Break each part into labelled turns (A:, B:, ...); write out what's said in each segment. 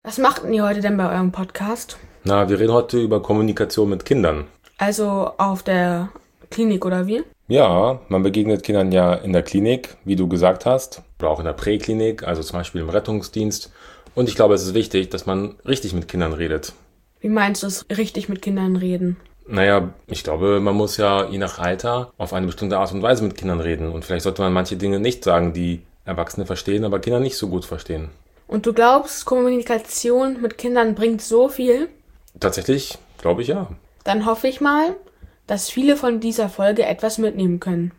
A: Was macht ihr heute denn bei eurem Podcast?
B: Na, wir reden heute über Kommunikation mit Kindern.
A: Also auf der Klinik oder wie?
B: Ja, man begegnet Kindern ja in der Klinik, wie du gesagt hast, oder auch in der Präklinik, also zum Beispiel im Rettungsdienst. Und ich glaube, es ist wichtig, dass man richtig mit Kindern redet.
A: Wie meinst du es, richtig mit Kindern reden?
B: Naja, ich glaube, man muss ja je nach Alter auf eine bestimmte Art und Weise mit Kindern reden. Und vielleicht sollte man manche Dinge nicht sagen, die Erwachsene verstehen, aber Kinder nicht so gut verstehen.
A: Und du glaubst, Kommunikation mit Kindern bringt so viel?
B: Tatsächlich glaube ich ja.
A: Dann hoffe ich mal, dass viele von dieser Folge etwas mitnehmen können.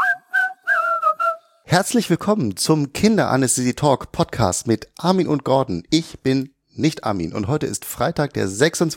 C: Herzlich willkommen zum Kinderanästhesie Talk Podcast mit Armin und Gordon. Ich bin nicht Armin und heute ist Freitag, der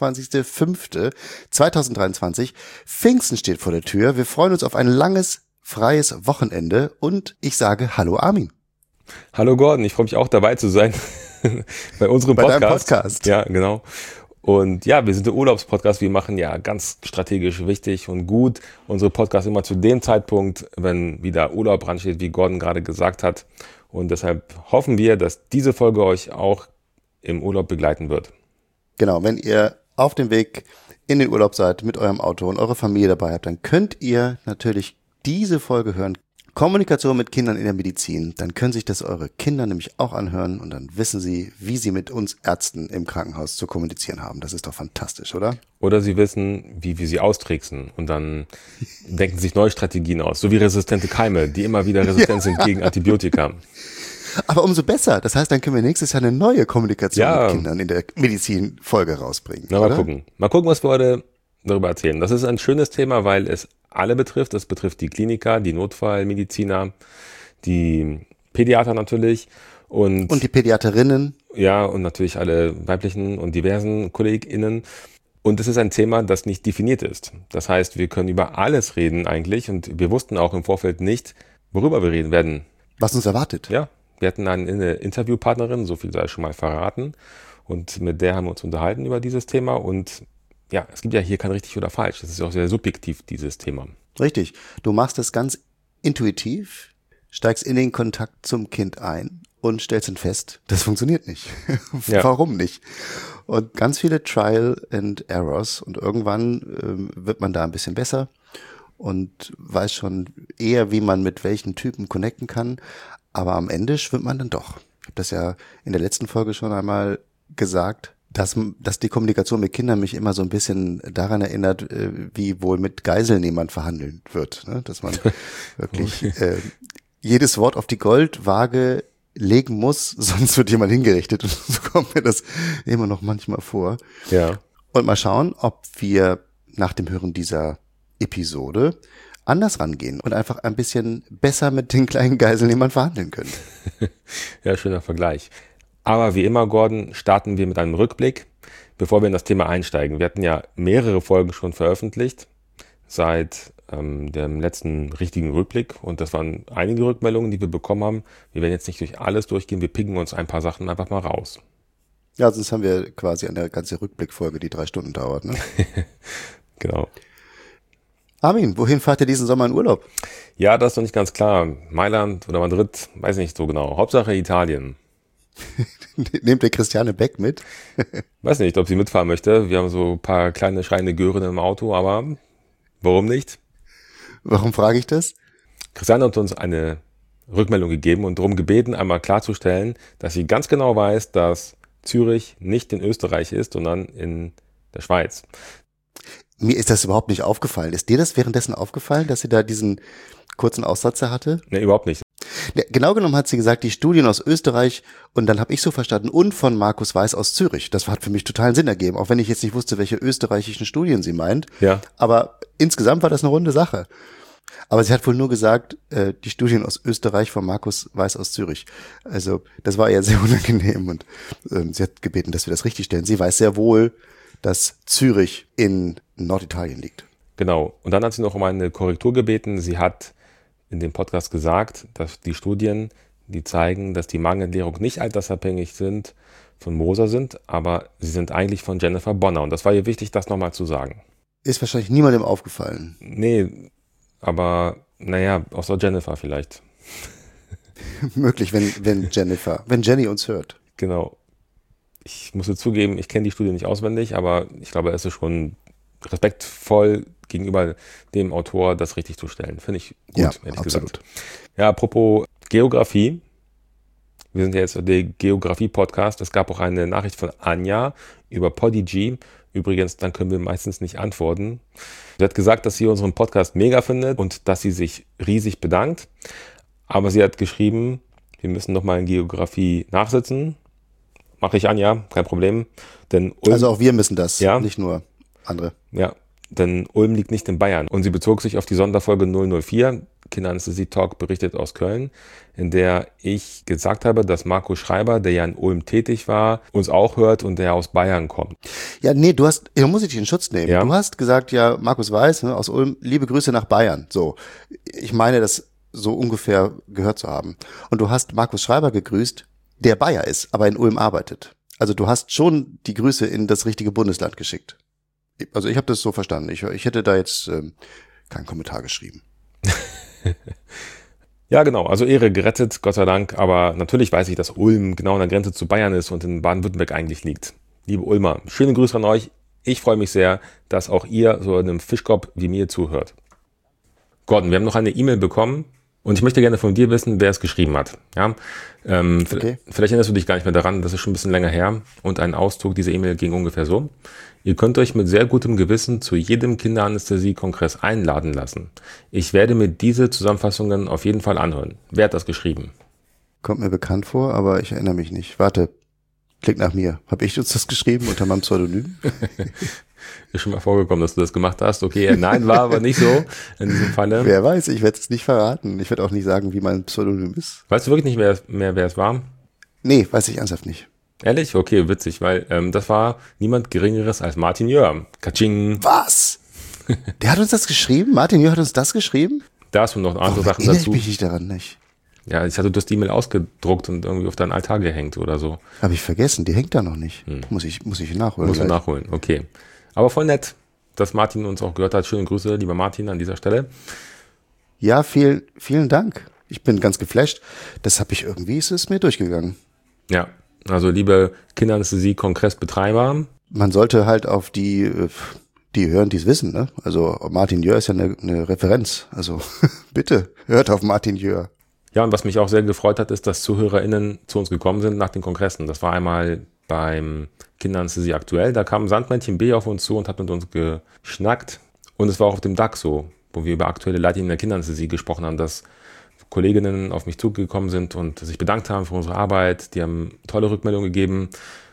C: 26.05.2023. Pfingsten steht vor der Tür. Wir freuen uns auf ein langes, freies Wochenende und ich sage Hallo Armin.
B: Hallo Gordon, ich freue mich auch dabei zu sein bei unserem
C: Bei
B: Podcast.
C: deinem Podcast.
B: Ja, genau. Und ja, wir sind der Urlaubspodcast. Wir machen ja ganz strategisch wichtig und gut unsere Podcasts immer zu dem Zeitpunkt, wenn wieder Urlaub ansteht, wie Gordon gerade gesagt hat. Und deshalb hoffen wir, dass diese Folge euch auch im Urlaub begleiten wird.
C: Genau, wenn ihr auf dem Weg in den Urlaub seid mit eurem Auto und eure Familie dabei habt, dann könnt ihr natürlich diese Folge hören. Kommunikation mit Kindern in der Medizin. Dann können sich das eure Kinder nämlich auch anhören und dann wissen sie, wie sie mit uns Ärzten im Krankenhaus zu kommunizieren haben. Das ist doch fantastisch, oder?
B: Oder sie wissen, wie wir sie austricksen und dann denken sich neue Strategien aus, so wie resistente Keime, die immer wieder resistent sind gegen Antibiotika.
C: Aber umso besser. Das heißt, dann können wir nächstes Jahr eine neue Kommunikation
B: Ja.
C: mit Kindern in der Medizin-Folge rausbringen.
B: Na,
C: oder?
B: mal gucken. Mal gucken, was wir heute darüber erzählen. Das ist ein schönes Thema, weil es alle betrifft. Es betrifft die Kliniker, die Notfallmediziner, die Pädiater natürlich
C: Und die Pädiaterinnen.
B: ja, und natürlich alle weiblichen und diversen KollegInnen. Und es ist ein Thema, das nicht definiert ist. Das heißt, wir können über alles reden eigentlich und wir wussten auch im Vorfeld nicht, worüber wir reden werden.
C: Was uns erwartet.
B: Ja, wir hatten eine Interviewpartnerin, so viel sei schon mal verraten. Und mit der haben wir uns unterhalten über dieses Thema. Und ja, es gibt ja hier kein richtig oder falsch. Das ist ja auch sehr subjektiv, dieses Thema.
C: Richtig. Du machst es ganz intuitiv, steigst in den Kontakt zum Kind ein und stellst dann fest, das funktioniert nicht.
B: Ja.
C: Warum nicht? Und ganz viele Trial and Errors und irgendwann wird man da ein bisschen besser und weiß schon eher, wie man mit welchen Typen connecten kann. Aber am Ende schwimmt man dann doch. Ich habe das ja in der letzten Folge schon einmal gesagt, dass die Kommunikation mit Kindern mich immer so ein bisschen daran erinnert, wie wohl mit Geiselnehmern verhandelt wird. Ne? Dass man wirklich jedes Wort auf die Goldwaage legen muss, sonst wird jemand hingerichtet. Und so kommt mir das immer noch manchmal vor.
B: Ja.
C: Und mal schauen, ob wir nach dem Hören dieser Episode anders rangehen und einfach ein bisschen besser mit den kleinen Geiselnehmern verhandeln können.
B: Ja, schöner Vergleich. Aber wie immer, Gordon, starten wir mit einem Rückblick, bevor wir in das Thema einsteigen. Wir hatten ja mehrere Folgen schon veröffentlicht seit dem letzten richtigen Rückblick und das waren einige Rückmeldungen, die wir bekommen haben. Wir werden jetzt nicht durch alles durchgehen, wir picken uns ein paar Sachen einfach mal raus.
C: Ja, sonst haben wir quasi eine ganze Rückblickfolge, die 3 Stunden dauert. Ne?
B: Genau.
C: Armin, wohin fahrt ihr diesen Sommer in Urlaub?
B: Ja, das ist noch nicht ganz klar. Mailand oder Madrid, weiß nicht so genau. Hauptsache Italien.
C: Nehmt ihr Christiane Beck mit?
B: Weiß nicht, ob sie mitfahren möchte. Wir haben so ein paar kleine schreiende Gören im Auto, aber warum nicht?
C: Warum frage ich das?
B: Christiane hat uns eine Rückmeldung gegeben und darum gebeten, einmal klarzustellen, dass sie ganz genau weiß, dass Zürich nicht in Österreich ist, sondern in der Schweiz.
C: Mir ist das überhaupt nicht aufgefallen. Ist dir das währenddessen aufgefallen, dass sie da diesen kurzen Aussatzer hatte?
B: Ne, überhaupt nicht.
C: Ja, genau genommen hat sie gesagt, die Studien aus Österreich und dann habe ich so verstanden und von Markus Weiß aus Zürich. Das hat für mich totalen Sinn ergeben, auch wenn ich jetzt nicht wusste, welche österreichischen Studien sie meint.
B: Ja.
C: Aber insgesamt war das eine runde Sache. Aber sie hat wohl nur gesagt, die Studien aus Österreich von Markus Weiß aus Zürich. Also das war ihr sehr unangenehm und sie hat gebeten, dass wir das richtig stellen. Sie weiß sehr wohl, dass Zürich in Norditalien liegt.
B: Genau. Und dann hat sie noch um eine Korrektur gebeten. Sie hat in dem Podcast gesagt, dass die Studien, die zeigen, dass die Magenentleerung nicht altersabhängig sind, von Moser sind, aber sie sind eigentlich von Jennifer Bonner. Und das war ihr wichtig, das nochmal zu sagen.
C: Ist wahrscheinlich niemandem aufgefallen.
B: Nee, aber naja, außer Jennifer vielleicht.
C: Möglich, wenn Jenny uns hört.
B: Genau. Ich muss zugeben, ich kenne die Studie nicht auswendig, aber ich glaube, es ist schon respektvoll gegenüber dem Autor, das richtig zu stellen. Finde ich gut,
C: Ja,
B: ehrlich
C: absolut.
B: gesagt. Ja, apropos Geografie. Wir sind ja jetzt der Geografie-Podcast. Es gab auch eine Nachricht von Anja über Podigy. Übrigens, dann können wir meistens nicht antworten. Sie hat gesagt, dass sie unseren Podcast mega findet und dass sie sich riesig bedankt. Aber sie hat geschrieben, wir müssen nochmal in Geografie nachsitzen. Mache ich, Anja, kein Problem. Denn Ulm,
C: Also auch wir müssen das,
B: Ja.
C: nicht nur andere.
B: ja, denn Ulm liegt nicht in Bayern. Und sie bezog sich auf die Sonderfolge 004, Kinderanästhesie Talk berichtet aus Köln, in der ich gesagt habe, dass Marco Schreiber, der ja in Ulm tätig war, uns auch hört und der aus Bayern kommt.
C: Ja, nee, da muss ich dich in Schutz nehmen.
B: Ja.
C: Du hast gesagt, ja, Markus Weiß, ne, aus Ulm, liebe Grüße nach Bayern. So, ich meine, das so ungefähr gehört zu haben. Und du hast Markus Schreiber gegrüßt, der Bayer ist, aber in Ulm arbeitet. Also du hast schon die Grüße in das richtige Bundesland geschickt. Also ich habe das so verstanden. Ich hätte da jetzt keinen Kommentar geschrieben.
B: Ja, genau, also Ehre gerettet, Gott sei Dank, aber natürlich weiß ich, dass Ulm genau an der Grenze zu Bayern ist und in Baden-Württemberg eigentlich liegt. Liebe Ulmer, schöne Grüße an euch. Ich freue mich sehr, dass auch ihr so in einem Fischkopf wie mir zuhört. Gordon, wir haben noch eine E-Mail bekommen und ich möchte gerne von dir wissen, wer es geschrieben hat. Ja?
C: Okay.
B: Vielleicht erinnerst du dich gar nicht mehr daran, das ist schon ein bisschen länger her und ein Auszug dieser E-Mail ging ungefähr so. Ihr könnt euch mit sehr gutem Gewissen zu jedem Kinderanästhesie-Kongress einladen lassen. Ich werde mir diese Zusammenfassungen auf jeden Fall anhören. Wer hat das geschrieben?
C: Kommt mir bekannt vor, aber ich erinnere mich nicht. Warte, klingt nach mir. Habe ich uns das geschrieben unter meinem Pseudonym?
B: Ist schon mal vorgekommen, dass du das gemacht hast. Okay, nein, war aber nicht so in diesem Falle.
C: Wer weiß, ich werde es nicht verraten. Ich werde auch nicht sagen, wie mein Pseudonym ist.
B: Weißt du wirklich nicht mehr, wer es war?
C: Nee, weiß ich ernsthaft nicht.
B: Ehrlich? Okay, witzig, weil das war niemand Geringeres als Martin Jör. Katsching.
C: Was? Der hat uns das geschrieben? Martin Jör hat uns das geschrieben?
B: Da hast du noch andere Sachen
C: Erinnere ich
B: dazu.
C: mich nicht daran, nicht.
B: Ja, ich hatte das die E-Mail ausgedruckt und irgendwie auf deinen Altar gehängt oder so.
C: Habe ich vergessen, die hängt da noch nicht. Muss ich nachholen.
B: Musst du
C: gleich.
B: nachholen, okay. Aber voll nett, dass Martin uns auch gehört hat. Schöne Grüße, lieber Martin, an dieser Stelle.
C: Ja, vielen Dank. Ich bin ganz geflasht. Das habe ich irgendwie, ist es mir durchgegangen.
B: Ja, also liebe Kinderanästhesie-Kongressbetreiber,
C: Man sollte halt auf die hören, die es wissen, ne? Also Martin Jör ist ja eine Referenz. Also bitte, hört auf Martin Jör.
B: ja, und was mich auch sehr gefreut hat, ist, dass ZuhörerInnen zu uns gekommen sind nach den Kongressen. Das war einmal beim Kinderanästhesie aktuell. Da kam Sandmännchen B auf uns zu und hat mit uns geschnackt. Und es war auch auf dem DAG so, wo wir über aktuelle Leitlinien der Kinderanästhesie gesprochen haben, dass Kolleginnen auf mich zugekommen sind und sich bedankt haben für unsere Arbeit. Die haben tolle Rückmeldungen gegeben.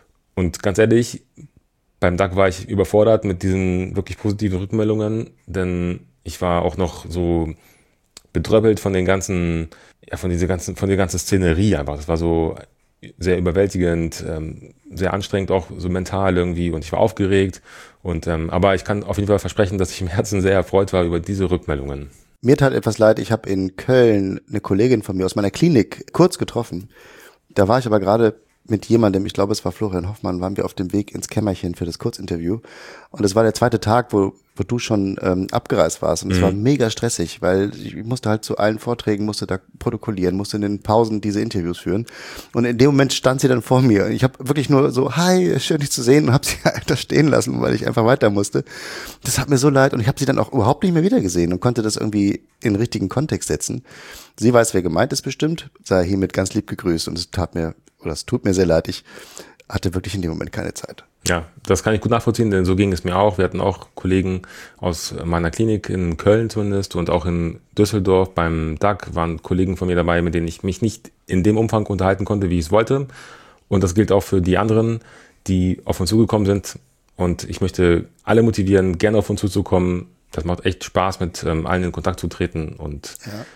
B: Und ganz ehrlich, beim DAG war ich überfordert mit diesen wirklich positiven Rückmeldungen, denn ich war auch noch so bedröppelt von den ganzen, ja, von der ganzen Szenerie einfach. Das war so sehr überwältigend, sehr anstrengend, auch so mental irgendwie, und ich war aufgeregt. Und aber ich kann auf jeden Fall versprechen, dass ich im Herzen sehr erfreut war über diese Rückmeldungen.
C: Mir tat etwas leid, ich habe in Köln eine Kollegin von mir aus meiner Klinik kurz getroffen. Da war ich aber gerade mit jemandem, ich glaube es war Florian Hoffmann, waren wir auf dem Weg ins Kämmerchen für das Kurzinterview. Und es war der zweite Tag, wo du schon abgereist warst. Und es war mega stressig, weil ich musste halt zu allen Vorträgen, musste da protokollieren, musste in den Pausen diese Interviews führen. Und in dem Moment stand sie dann vor mir. Und ich habe wirklich nur so, hi, schön dich zu sehen, und habe sie da stehen lassen, weil ich einfach weiter musste. Das hat mir so leid. Und ich habe sie dann auch überhaupt nicht mehr wiedergesehen und konnte das irgendwie in den richtigen Kontext setzen. Sie weiß, wer gemeint ist bestimmt, sei hiermit ganz lieb gegrüßt. Und es tut mir sehr leid. Ich hatte wirklich in dem Moment keine Zeit.
B: Ja, das kann ich gut nachvollziehen, denn so ging es mir auch. Wir hatten auch Kollegen aus meiner Klinik in Köln zumindest und auch in Düsseldorf beim DAG waren Kollegen von mir dabei, mit denen ich mich nicht in dem Umfang unterhalten konnte, wie ich es wollte. Und das gilt auch für die anderen, die auf uns zugekommen sind. Und ich möchte alle motivieren, gerne auf uns zuzukommen. Das macht echt Spaß, mit allen in Kontakt zu treten. Und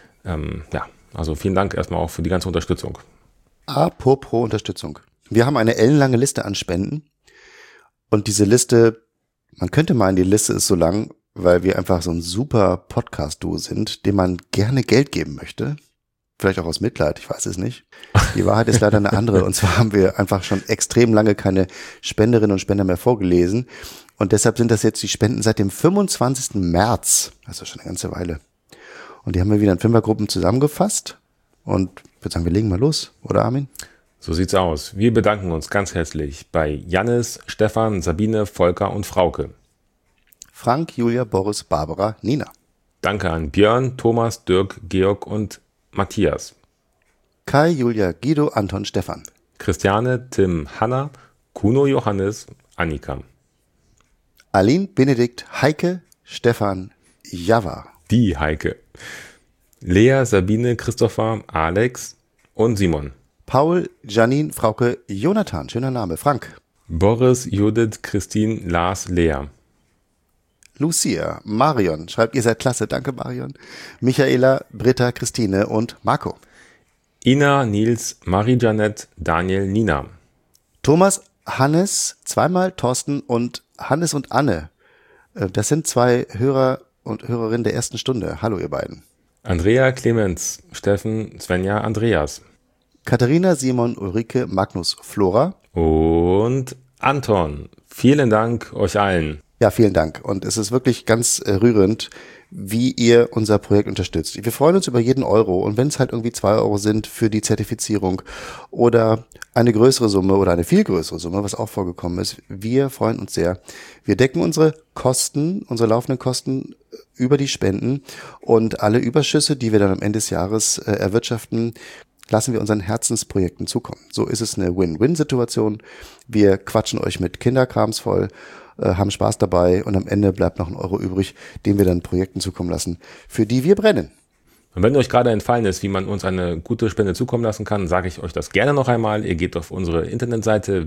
B: also vielen Dank erstmal auch für die ganze Unterstützung.
C: Apropos Unterstützung. Wir haben eine ellenlange Liste an Spenden. Und diese Liste, man könnte meinen, die Liste ist so lang, weil wir einfach so ein super Podcast-Duo sind, dem man gerne Geld geben möchte. Vielleicht auch aus Mitleid, ich weiß es nicht. Die Wahrheit ist leider eine andere. Und zwar haben wir einfach schon extrem lange keine Spenderinnen und Spender mehr vorgelesen. Und deshalb sind das jetzt die Spenden seit dem 25. März. Also schon eine ganze Weile. Und die haben wir wieder in Fünfergruppen zusammengefasst. Und ich würde sagen, wir legen mal los, oder Armin?
B: So sieht's aus. Wir bedanken uns ganz herzlich bei Jannis, Stefan, Sabine, Volker und Frauke.
C: Frank, Julia, Boris, Barbara, Nina.
B: Danke an Björn, Thomas, Dirk, Georg und Matthias.
C: Kai, Julia, Guido, Anton, Stefan.
B: Christiane, Tim, Hanna, Kuno, Johannes, Annika.
C: Aline, Benedikt, Heike, Stefan, Java.
B: Die Heike. Lea, Sabine, Christopher, Alex und Simon.
C: Paul, Janine, Frauke, Jonathan, schöner Name, Frank.
B: Boris, Judith, Christine, Lars, Lea.
C: Lucia, Marion, schreibt, ihr seid klasse, danke Marion. Michaela, Britta, Christine und Marco.
B: Ina, Nils, Marie-Janette, Daniel, Nina.
C: Thomas, Hannes, zweimal Thorsten und Hannes und Anne. Das sind 2 Hörer und Hörerinnen der ersten Stunde. Hallo ihr beiden.
B: Andrea, Clemens, Steffen, Svenja, Andreas.
C: Katharina, Simon, Ulrike, Magnus, Flora.
B: Und Anton. Vielen Dank euch allen.
C: Ja, vielen Dank. Und es ist wirklich ganz rührend, wie ihr unser Projekt unterstützt. Wir freuen uns über jeden Euro. Und wenn es halt irgendwie 2 Euro sind für die Zertifizierung oder eine größere Summe oder eine viel größere Summe, was auch vorgekommen ist, wir freuen uns sehr. Wir decken unsere Kosten, unsere laufenden Kosten über die Spenden und alle Überschüsse, die wir dann am Ende des Jahres erwirtschaften, lassen wir unseren Herzensprojekten zukommen. So ist es eine Win-Win-Situation. Wir quatschen euch mit Kinderkrams voll, haben Spaß dabei und am Ende bleibt noch ein Euro übrig, den wir dann Projekten zukommen lassen, für die wir brennen.
B: Und wenn euch gerade entfallen ist, wie man uns eine gute Spende zukommen lassen kann, sage ich euch das gerne noch einmal. Ihr geht auf unsere Internetseite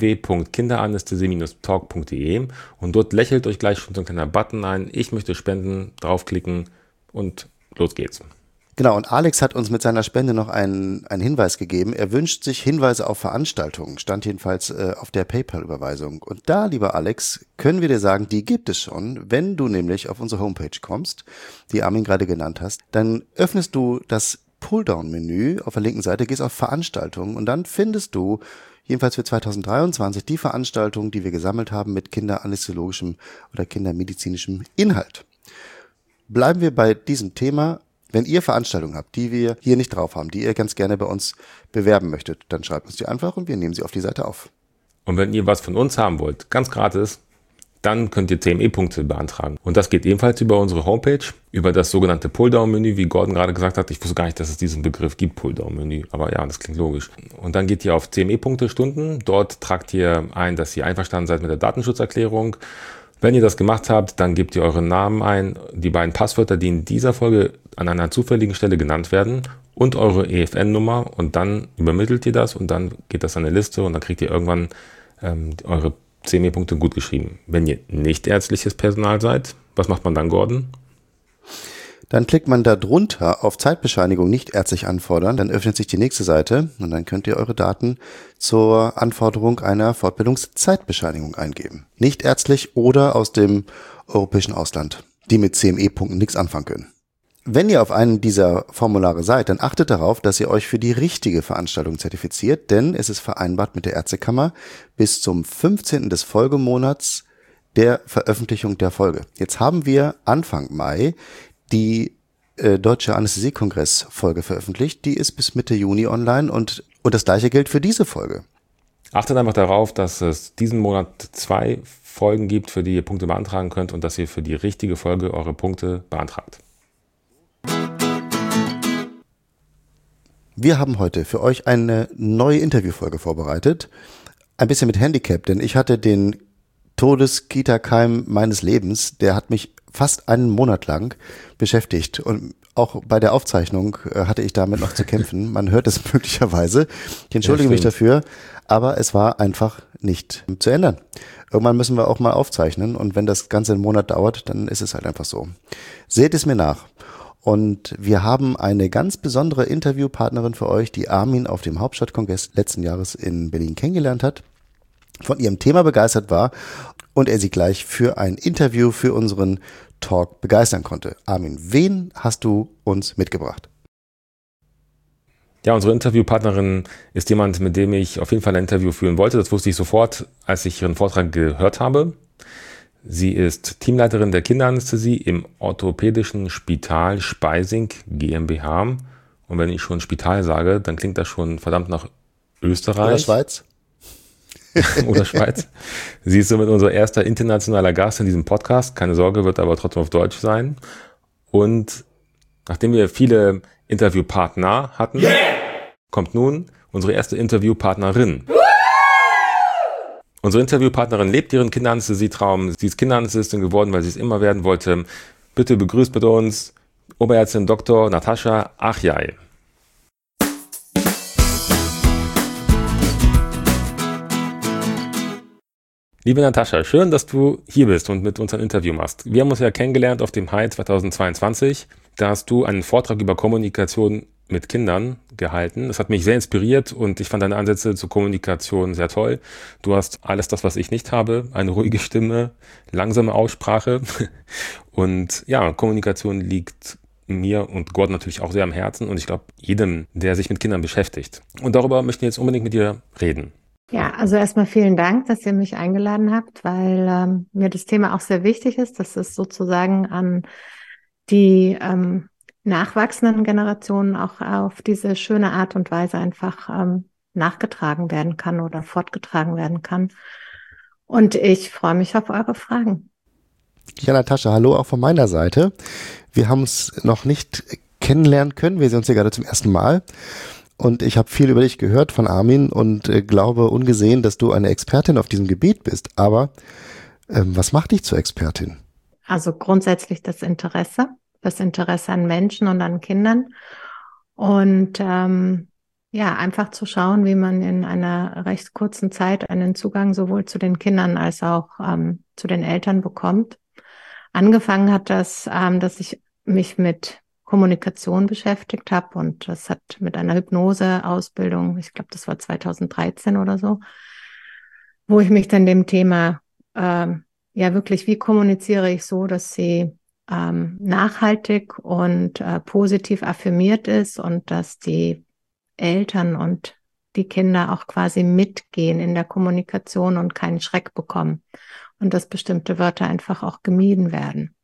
B: www.kinderanästhesie-talk.de und dort lächelt euch gleich schon so ein kleiner Button ein. Ich möchte spenden, draufklicken und los geht's.
C: Genau, und Alex hat uns mit seiner Spende noch einen Hinweis gegeben. Er wünscht sich Hinweise auf Veranstaltungen, stand jedenfalls auf der PayPal-Überweisung. Und da, lieber Alex, können wir dir sagen, die gibt es schon. Wenn du nämlich auf unsere Homepage kommst, die Armin gerade genannt hast, dann öffnest du das Pulldown-Menü auf der linken Seite, gehst auf Veranstaltungen und dann findest du jedenfalls für 2023 die Veranstaltungen, die wir gesammelt haben mit kinderanästhesiologischem oder kindermedizinischem Inhalt. Bleiben wir bei diesem Thema. Wenn ihr Veranstaltungen habt, die wir hier nicht drauf haben, die ihr ganz gerne bei uns bewerben möchtet, dann schreibt uns die einfach und wir nehmen sie auf die Seite auf.
B: Und wenn ihr was von uns haben wollt, ganz gratis, dann könnt ihr CME-Punkte beantragen. Und das geht ebenfalls über unsere Homepage, über das sogenannte Pulldown-Menü, wie Gordon gerade gesagt hat. Ich wusste gar nicht, dass es diesen Begriff gibt, Pulldown-Menü. Aber ja, das klingt logisch. Und dann geht ihr auf CME-Punkte Stunden. Dort tragt ihr ein, dass ihr einverstanden seid mit der Datenschutzerklärung. Wenn ihr das gemacht habt, dann gebt ihr euren Namen ein, die beiden Passwörter, die in dieser Folge an einer zufälligen Stelle genannt werden und eure EFN-Nummer und dann übermittelt ihr das und dann geht das an eine Liste und dann kriegt ihr irgendwann eure CME-Punkte gut geschrieben. Wenn ihr nicht ärztliches Personal seid, was macht man dann, Gordon?
C: Dann klickt man da drunter auf Zeitbescheinigung nicht ärztlich anfordern, dann öffnet sich die nächste Seite und dann könnt ihr eure Daten zur Anforderung einer Fortbildungszeitbescheinigung eingeben. Nicht ärztlich oder aus dem europäischen Ausland, die mit CME-Punkten nichts anfangen können. Wenn ihr auf einen dieser Formulare seid, dann achtet darauf, dass ihr euch für die richtige Veranstaltung zertifiziert, denn es ist vereinbart mit der Ärztekammer bis zum 15. des Folgemonats der Veröffentlichung der Folge. Jetzt haben wir Anfang Mai die Deutsche Anästhesie-Kongress-Folge veröffentlicht. Die ist bis Mitte Juni online und das gleiche gilt für diese Folge.
B: Achtet einfach darauf, dass es diesen Monat 2 Folgen gibt, für die ihr Punkte beantragen könnt und dass ihr für die richtige Folge eure Punkte beantragt.
C: Wir haben heute für euch eine neue Interviewfolge vorbereitet. Ein bisschen mit Handicap, denn ich hatte den Todeskita-Keim meines Lebens, der hat mich fast einen Monat lang beschäftigt und auch bei der Aufzeichnung hatte ich damit noch zu kämpfen. Man hört es möglicherweise. Ich entschuldige mich dafür, aber es war einfach nicht zu ändern. Irgendwann müssen wir auch mal aufzeichnen und wenn das Ganze einen Monat dauert, dann ist es halt einfach so. Seht es mir nach. Und wir haben eine ganz besondere Interviewpartnerin für euch, die Armin auf dem Hauptstadtkongress letzten Jahres in Berlin kennengelernt hat, von ihrem Thema begeistert war und er sie gleich für ein Interview für unseren Talk begeistern konnte. Armin, wen hast du uns mitgebracht?
B: Ja, unsere Interviewpartnerin ist jemand, mit dem ich auf jeden Fall ein Interview führen wollte. Das wusste ich sofort, als ich ihren Vortrag gehört habe. Sie ist Teamleiterin der Kinderanästhesie im orthopädischen Spital Speising GmbH. Und wenn ich schon Spital sage, dann klingt das schon verdammt nach Österreich.
C: Oder Schweiz.
B: Oder Schweiz. Sie ist somit unser erster internationaler Gast in diesem Podcast. Keine Sorge, wird aber trotzdem auf Deutsch sein. Und nachdem wir viele Interviewpartner hatten, kommt nun unsere erste Interviewpartnerin. Unsere Interviewpartnerin lebt ihren Kinderanästhesietraum. Sie ist Kinderanästhesistin geworden, weil sie es immer werden wollte. Bitte begrüßt mit uns Oberärztin Dr. Natascha Achjai. Liebe Natascha, schön, dass du hier bist und mit uns ein Interview machst. Wir haben uns ja kennengelernt auf dem HI 2022. Da hast du einen Vortrag über Kommunikation mit Kindern gehalten. Das hat mich sehr inspiriert und ich fand deine Ansätze zur Kommunikation sehr toll. Du hast alles das, was ich nicht habe, eine ruhige Stimme, langsame Aussprache und ja, Kommunikation liegt mir und Gordon natürlich auch sehr am Herzen und ich glaube jedem, der sich mit Kindern beschäftigt. Und darüber möchten wir jetzt unbedingt mit dir reden.
D: Ja, also erstmal vielen Dank, dass ihr mich eingeladen habt, weil mir das Thema auch sehr wichtig ist, dass es sozusagen an die nachwachsenden Generationen auch auf diese schöne Art und Weise einfach nachgetragen werden kann oder fortgetragen werden kann. Und ich freue mich auf eure Fragen.
C: Ja, Natascha, hallo auch von meiner Seite. Wir haben uns noch nicht kennenlernen können, wir sehen uns hier gerade zum ersten Mal. Und ich habe viel über dich gehört von Armin und glaube ungesehen, dass du eine Expertin auf diesem Gebiet bist. Aber was macht dich zur Expertin?
D: Also grundsätzlich das Interesse an Menschen und an Kindern. Und ja, einfach zu schauen, wie man in einer recht kurzen Zeit einen Zugang sowohl zu den Kindern als auch zu den Eltern bekommt. Angefangen hat das, dass ich mich mit Kommunikation beschäftigt habe und das hat mit einer Hypnose-Ausbildung, ich glaube, das war 2013 oder so, wo ich mich dann dem Thema, ja wirklich, wie kommuniziere ich so, dass sie nachhaltig und positiv affirmiert ist und dass die Eltern und die Kinder auch quasi mitgehen in der Kommunikation und keinen Schreck bekommen und dass bestimmte Wörter einfach auch gemieden werden.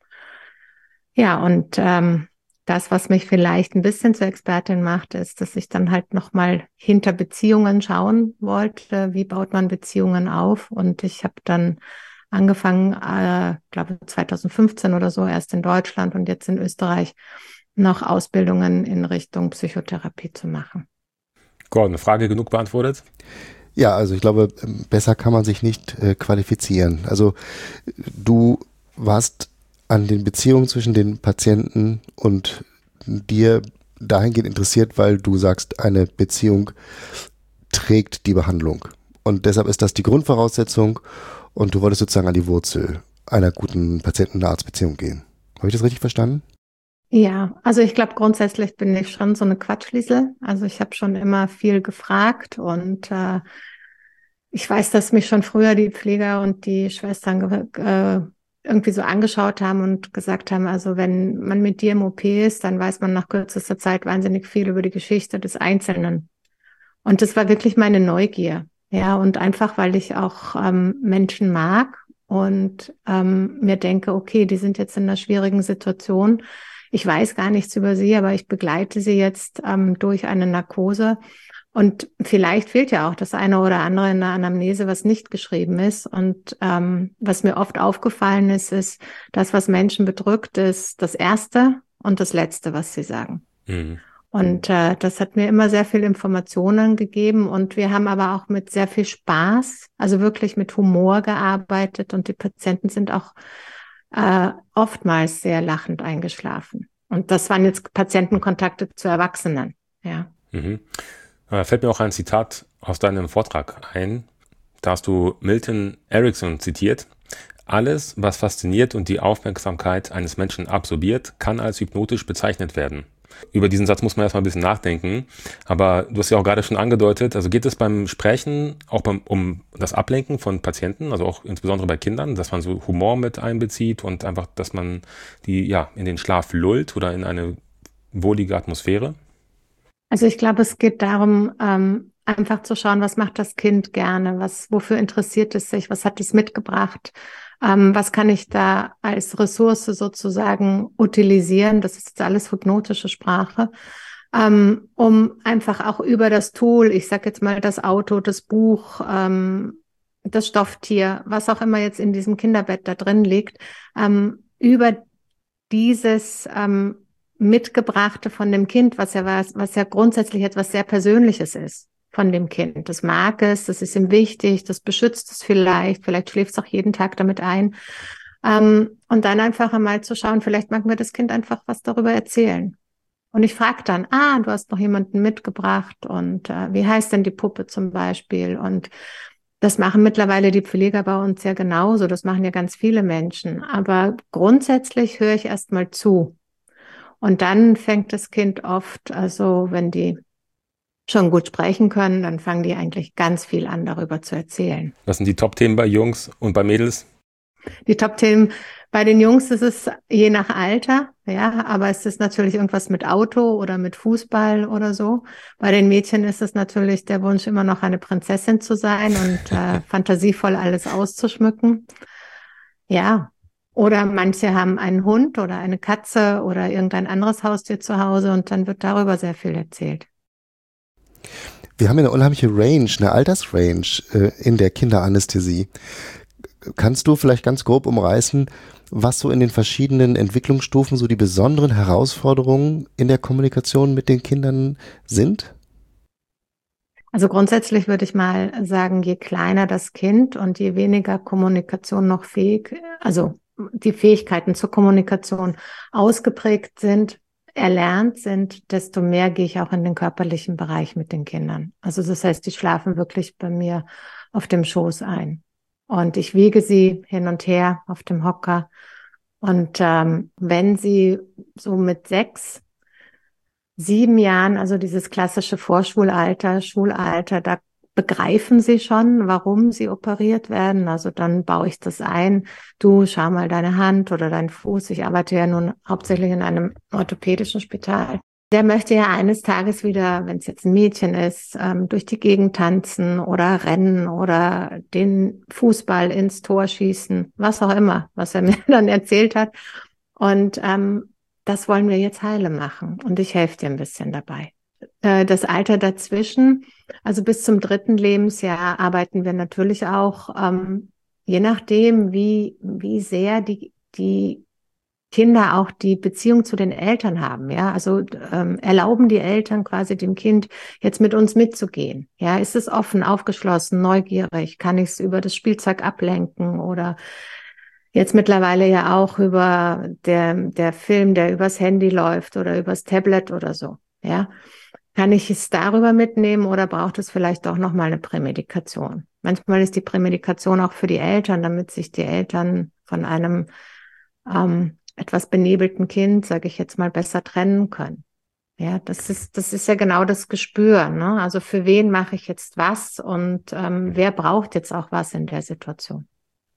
D: Ja, und das, was mich vielleicht ein bisschen zur Expertin macht, ist, dass ich dann halt nochmal hinter Beziehungen schauen wollte. Wie baut man Beziehungen auf? Und ich habe dann angefangen, glaube 2015 oder so, erst in Deutschland und jetzt in Österreich, noch Ausbildungen in Richtung Psychotherapie zu machen.
B: Gordon, eine Frage genug beantwortet?
C: Ja, also ich glaube, besser kann man sich nicht qualifizieren. Also du warst an den Beziehungen zwischen den Patienten und dir dahingehend interessiert, weil du sagst, eine Beziehung trägt die Behandlung. Und deshalb ist das die Grundvoraussetzung und du wolltest sozusagen an die Wurzel einer guten Patienten-Arzt-Beziehung gehen. Habe ich das richtig verstanden?
D: Ja, also ich glaube, grundsätzlich bin ich schon so eine Quatschliesel. Also ich habe schon immer viel gefragt und ich weiß, dass mich schon früher die Pfleger und die Schwestern irgendwie so angeschaut haben und gesagt haben, also wenn man mit dir im OP ist, dann weiß man nach kürzester Zeit wahnsinnig viel über die Geschichte des Einzelnen. Und das war wirklich meine Neugier. Ja, und einfach, weil ich auch Menschen mag und mir denke, okay, die sind jetzt in einer schwierigen Situation. Ich weiß gar nichts über sie, aber ich begleite sie jetzt durch eine Narkose. Und vielleicht fehlt ja auch das eine oder andere in der Anamnese, was nicht geschrieben ist. Und was mir oft aufgefallen ist, ist, das, was Menschen bedrückt, ist das Erste und das Letzte, was sie sagen. Mhm. Und das hat mir immer sehr viel Informationen gegeben. Und wir haben aber auch mit sehr viel Spaß, also wirklich mit Humor gearbeitet. Und die Patienten sind auch oftmals sehr lachend eingeschlafen. Und das waren jetzt Patientenkontakte zu Erwachsenen. Ja.
B: Mhm. Fällt mir auch ein Zitat aus deinem Vortrag ein. Da hast du Milton Erickson zitiert. Alles, was fasziniert und die Aufmerksamkeit eines Menschen absorbiert, kann als hypnotisch bezeichnet werden. Über diesen Satz muss man erstmal ein bisschen nachdenken. Aber du hast ja auch gerade schon angedeutet, also geht es beim Sprechen auch um das Ablenken von Patienten, also auch insbesondere bei Kindern, dass man so Humor mit einbezieht und einfach, dass man die ja in den Schlaf lullt oder in eine wohlige Atmosphäre?
D: Also ich glaube, es geht darum, einfach zu schauen, was macht das Kind gerne, wofür interessiert es sich, was hat es mitgebracht, was kann ich da als Ressource sozusagen utilisieren. Das ist jetzt alles hypnotische Sprache. um einfach auch über das Tool, ich sag jetzt mal das Auto, das Buch, das Stofftier, was auch immer jetzt in diesem Kinderbett da drin liegt, über dieses Mitgebrachte von dem Kind, was ja grundsätzlich etwas sehr Persönliches ist von dem Kind. Das mag es, das ist ihm wichtig, das beschützt es vielleicht schläft es auch jeden Tag damit ein. Und dann einfach einmal zu schauen, vielleicht mag mir das Kind einfach was darüber erzählen. Und ich frage dann, du hast noch jemanden mitgebracht und wie heißt denn die Puppe zum Beispiel? Und das machen mittlerweile die Pfleger bei uns ja genauso. Das machen ja ganz viele Menschen. Aber grundsätzlich höre ich erst mal zu. Und dann fängt das Kind oft, also wenn die schon gut sprechen können, dann fangen die eigentlich ganz viel an, darüber zu erzählen.
B: Was sind die Top-Themen bei Jungs und bei Mädels?
D: Die Top-Themen bei den Jungs ist es je nach Alter, ja, aber es ist natürlich irgendwas mit Auto oder mit Fußball oder so. Bei den Mädchen ist es natürlich der Wunsch, immer noch eine Prinzessin zu sein und fantasievoll alles auszuschmücken. Ja, oder manche haben einen Hund oder eine Katze oder irgendein anderes Haustier zu Hause und dann wird darüber sehr viel erzählt.
C: Wir haben ja eine unheimliche Range, eine Altersrange in der Kinderanästhesie. Kannst du vielleicht ganz grob umreißen, was so in den verschiedenen Entwicklungsstufen so die besonderen Herausforderungen in der Kommunikation mit den Kindern sind?
D: Also grundsätzlich würde ich mal sagen, je kleiner das Kind und je weniger Kommunikation noch fähig, also die Fähigkeiten zur Kommunikation ausgeprägt sind, erlernt sind, desto mehr gehe ich auch in den körperlichen Bereich mit den Kindern. Also das heißt, die schlafen wirklich bei mir auf dem Schoß ein. Und ich wiege sie hin und her auf dem Hocker. Und wenn sie so mit 6, 7 Jahren, also dieses klassische Vorschulalter, Schulalter, da begreifen sie schon, warum sie operiert werden. Also dann baue ich das ein. Du, schau mal deine Hand oder deinen Fuß. Ich arbeite ja nun hauptsächlich in einem orthopädischen Spital. Der möchte ja eines Tages wieder, wenn es jetzt ein Mädchen ist, durch die Gegend tanzen oder rennen oder den Fußball ins Tor schießen, was auch immer, was er mir dann erzählt hat. Und das wollen wir jetzt heile machen. Und ich helfe dir ein bisschen dabei. Das Alter dazwischen, also bis zum 3. Lebensjahr, arbeiten wir natürlich auch, je nachdem, wie sehr die Kinder auch die Beziehung zu den Eltern haben, ja, also erlauben die Eltern quasi dem Kind jetzt mit uns mitzugehen, ja, ist es offen, aufgeschlossen, neugierig, kann ich es über das Spielzeug ablenken oder jetzt mittlerweile ja auch über der Film, der übers Handy läuft oder übers Tablet oder so, ja, kann ich es darüber mitnehmen oder braucht es vielleicht auch nochmal eine Prämedikation? Manchmal ist die Prämedikation auch für die Eltern, damit sich die Eltern von einem etwas benebelten Kind, sage ich jetzt mal, besser trennen können. Ja, das ist ja genau das Gespür, ne? Also für wen mache ich jetzt was und wer braucht jetzt auch was in der Situation?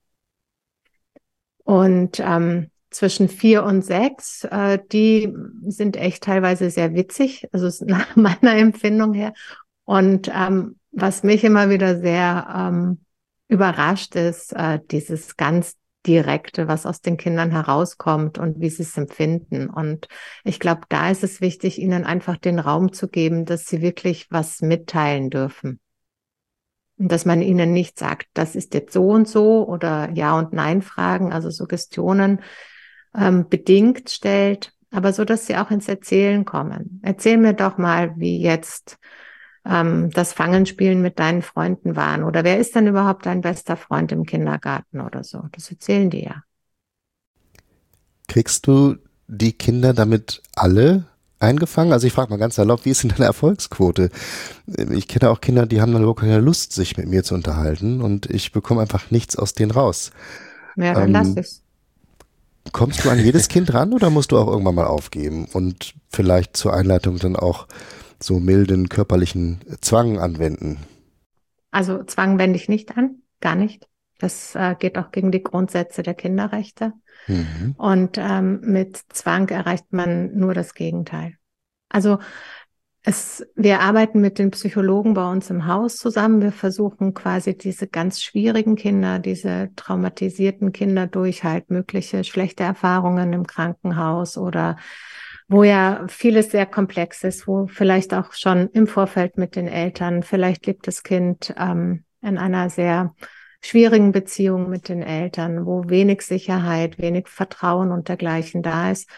D: Und zwischen 4 und 6, die sind echt teilweise sehr witzig, also nach meiner Empfindung her. Und was mich immer wieder sehr überrascht ist, dieses ganz Direkte, was aus den Kindern herauskommt und wie sie es empfinden. Und ich glaube, da ist es wichtig, ihnen einfach den Raum zu geben, dass sie wirklich was mitteilen dürfen. Und dass man ihnen nicht sagt, das ist jetzt so und so oder Ja- und Nein-Fragen, also Suggestionen bedingt stellt, aber so, dass sie auch ins Erzählen kommen. Erzähl mir doch mal, wie jetzt das Fangenspielen mit deinen Freunden waren oder wer ist denn überhaupt dein bester Freund im Kindergarten oder so. Das erzählen die ja.
C: Kriegst du die Kinder damit alle eingefangen? Also ich frage mal ganz salopp, wie ist denn deine Erfolgsquote? Ich kenne auch Kinder, die haben dann überhaupt keine Lust, sich mit mir zu unterhalten und ich bekomme einfach nichts aus denen raus.
D: Ja, dann lass ich's.
C: Kommst du an jedes Kind ran oder musst du auch irgendwann mal aufgeben und vielleicht zur Einleitung dann auch so milden körperlichen Zwang anwenden?
D: Also Zwang wende ich nicht an, gar nicht. Das geht auch gegen die Grundsätze der Kinderrechte.
C: Mhm.
D: Und mit Zwang erreicht man nur das Gegenteil. Also wir arbeiten mit den Psychologen bei uns im Haus zusammen. Wir versuchen quasi diese ganz schwierigen Kinder, diese traumatisierten Kinder durch halt mögliche schlechte Erfahrungen im Krankenhaus oder wo ja vieles sehr komplex ist, wo vielleicht auch schon im Vorfeld mit den Eltern, vielleicht lebt das Kind in einer sehr schwierigen Beziehung mit den Eltern, wo wenig Sicherheit, wenig Vertrauen und dergleichen da ist.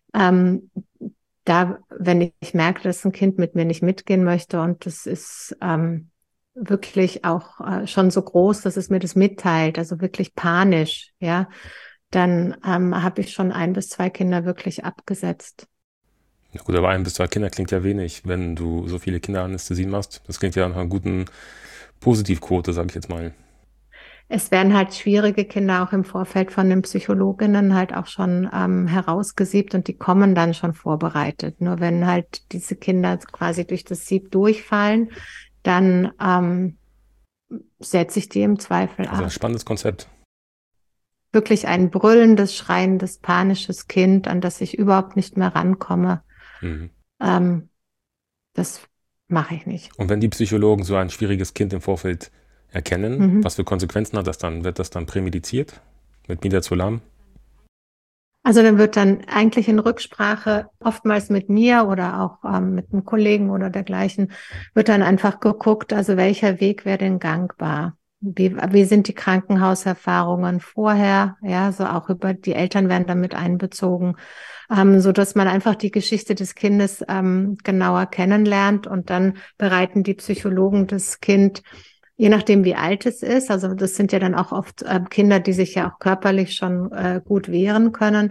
D: Da, wenn ich merke, dass ein Kind mit mir nicht mitgehen möchte und das ist wirklich auch schon so groß, dass es mir das mitteilt, also wirklich panisch, ja, dann habe ich schon 1 bis 2 Kinder wirklich abgesetzt.
B: Na gut, aber 1 bis 2 Kinder klingt ja wenig, wenn du so viele Kinderanästhesien machst. Das klingt ja nach einer guten Positivquote, sage ich jetzt mal.
D: Es werden halt schwierige Kinder auch im Vorfeld von den Psychologinnen halt auch schon herausgesiebt und die kommen dann schon vorbereitet. Nur wenn halt diese Kinder quasi durch das Sieb durchfallen, dann setze ich die im Zweifel
B: Also ein
D: ab.
B: spannendes Konzept.
D: Wirklich ein brüllendes, schreiendes, panisches Kind, an das ich überhaupt nicht mehr rankomme.
B: Mhm.
D: Das mache ich nicht.
B: Und wenn die Psychologen so ein schwieriges Kind im Vorfeld erkennen, was für Konsequenzen hat das dann? Wird das dann prämediziert mit Midazolam?
D: Also dann wird dann eigentlich in Rücksprache, oftmals mit mir oder auch mit einem Kollegen oder dergleichen, wird dann einfach geguckt, also welcher Weg wäre denn gangbar? Wie sind die Krankenhauserfahrungen vorher? Ja, so auch über die Eltern werden damit einbezogen, so dass man einfach die Geschichte des Kindes genauer kennenlernt und dann bereiten die Psychologen das Kind, je nachdem wie alt es ist, also das sind ja dann auch oft Kinder, die sich ja auch körperlich schon gut wehren können,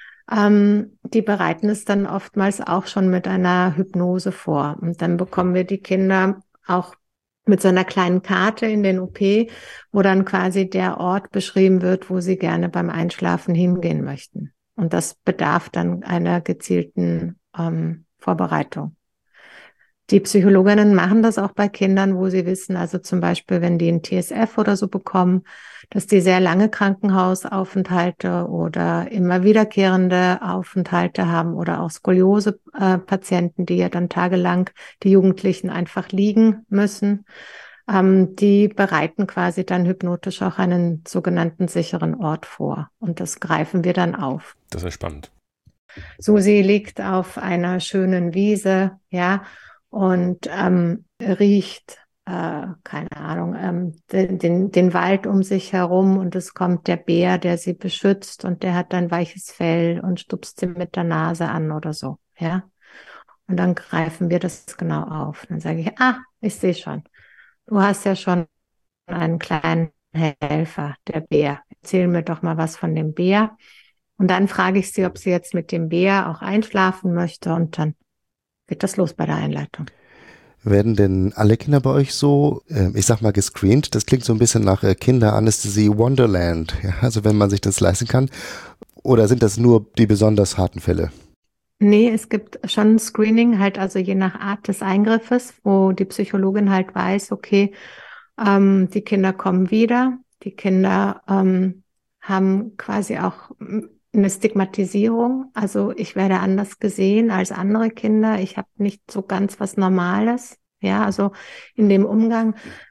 D: die bereiten es dann oftmals auch schon mit einer Hypnose vor. Und dann bekommen wir die Kinder auch mit so einer kleinen Karte in den OP, wo dann quasi der Ort beschrieben wird, wo sie gerne beim Einschlafen hingehen möchten. Und das bedarf dann einer gezielten Vorbereitung. Die Psychologinnen machen das auch bei Kindern, wo sie wissen, also zum Beispiel, wenn die ein TSF oder so bekommen, dass die sehr lange Krankenhausaufenthalte oder immer wiederkehrende Aufenthalte haben oder auch Skoliose-Patienten, die ja dann tagelang die Jugendlichen einfach liegen müssen. Die bereiten quasi dann hypnotisch auch einen sogenannten sicheren Ort vor. Und das greifen wir dann auf.
B: Das ist spannend.
D: Susi liegt auf einer schönen Wiese, ja, und riecht, keine Ahnung, den Wald um sich herum und es kommt der Bär, der sie beschützt und der hat ein weiches Fell und stupst sie mit der Nase an oder so, ja. Und dann greifen wir das genau auf. Dann sage ich, ich sehe schon, du hast ja schon einen kleinen Helfer, der Bär. Erzähl mir doch mal was von dem Bär. Und dann frage ich sie, ob sie jetzt mit dem Bär auch einschlafen möchte und dann geht das los bei der Einleitung.
C: Werden denn alle Kinder bei euch so, ich sag mal, gescreent? Das klingt so ein bisschen nach Kinderanästhesie Wonderland. Ja, also wenn man sich das leisten kann. Oder sind das nur die besonders harten Fälle?
D: Nee, es gibt schon ein Screening, halt also je nach Art des Eingriffes, wo die Psychologin halt weiß, okay, die Kinder kommen wieder, die Kinder haben quasi auch eine Stigmatisierung. Also ich werde anders gesehen als andere Kinder. Ich habe nicht so ganz was Normales, ja, also in dem Umgang.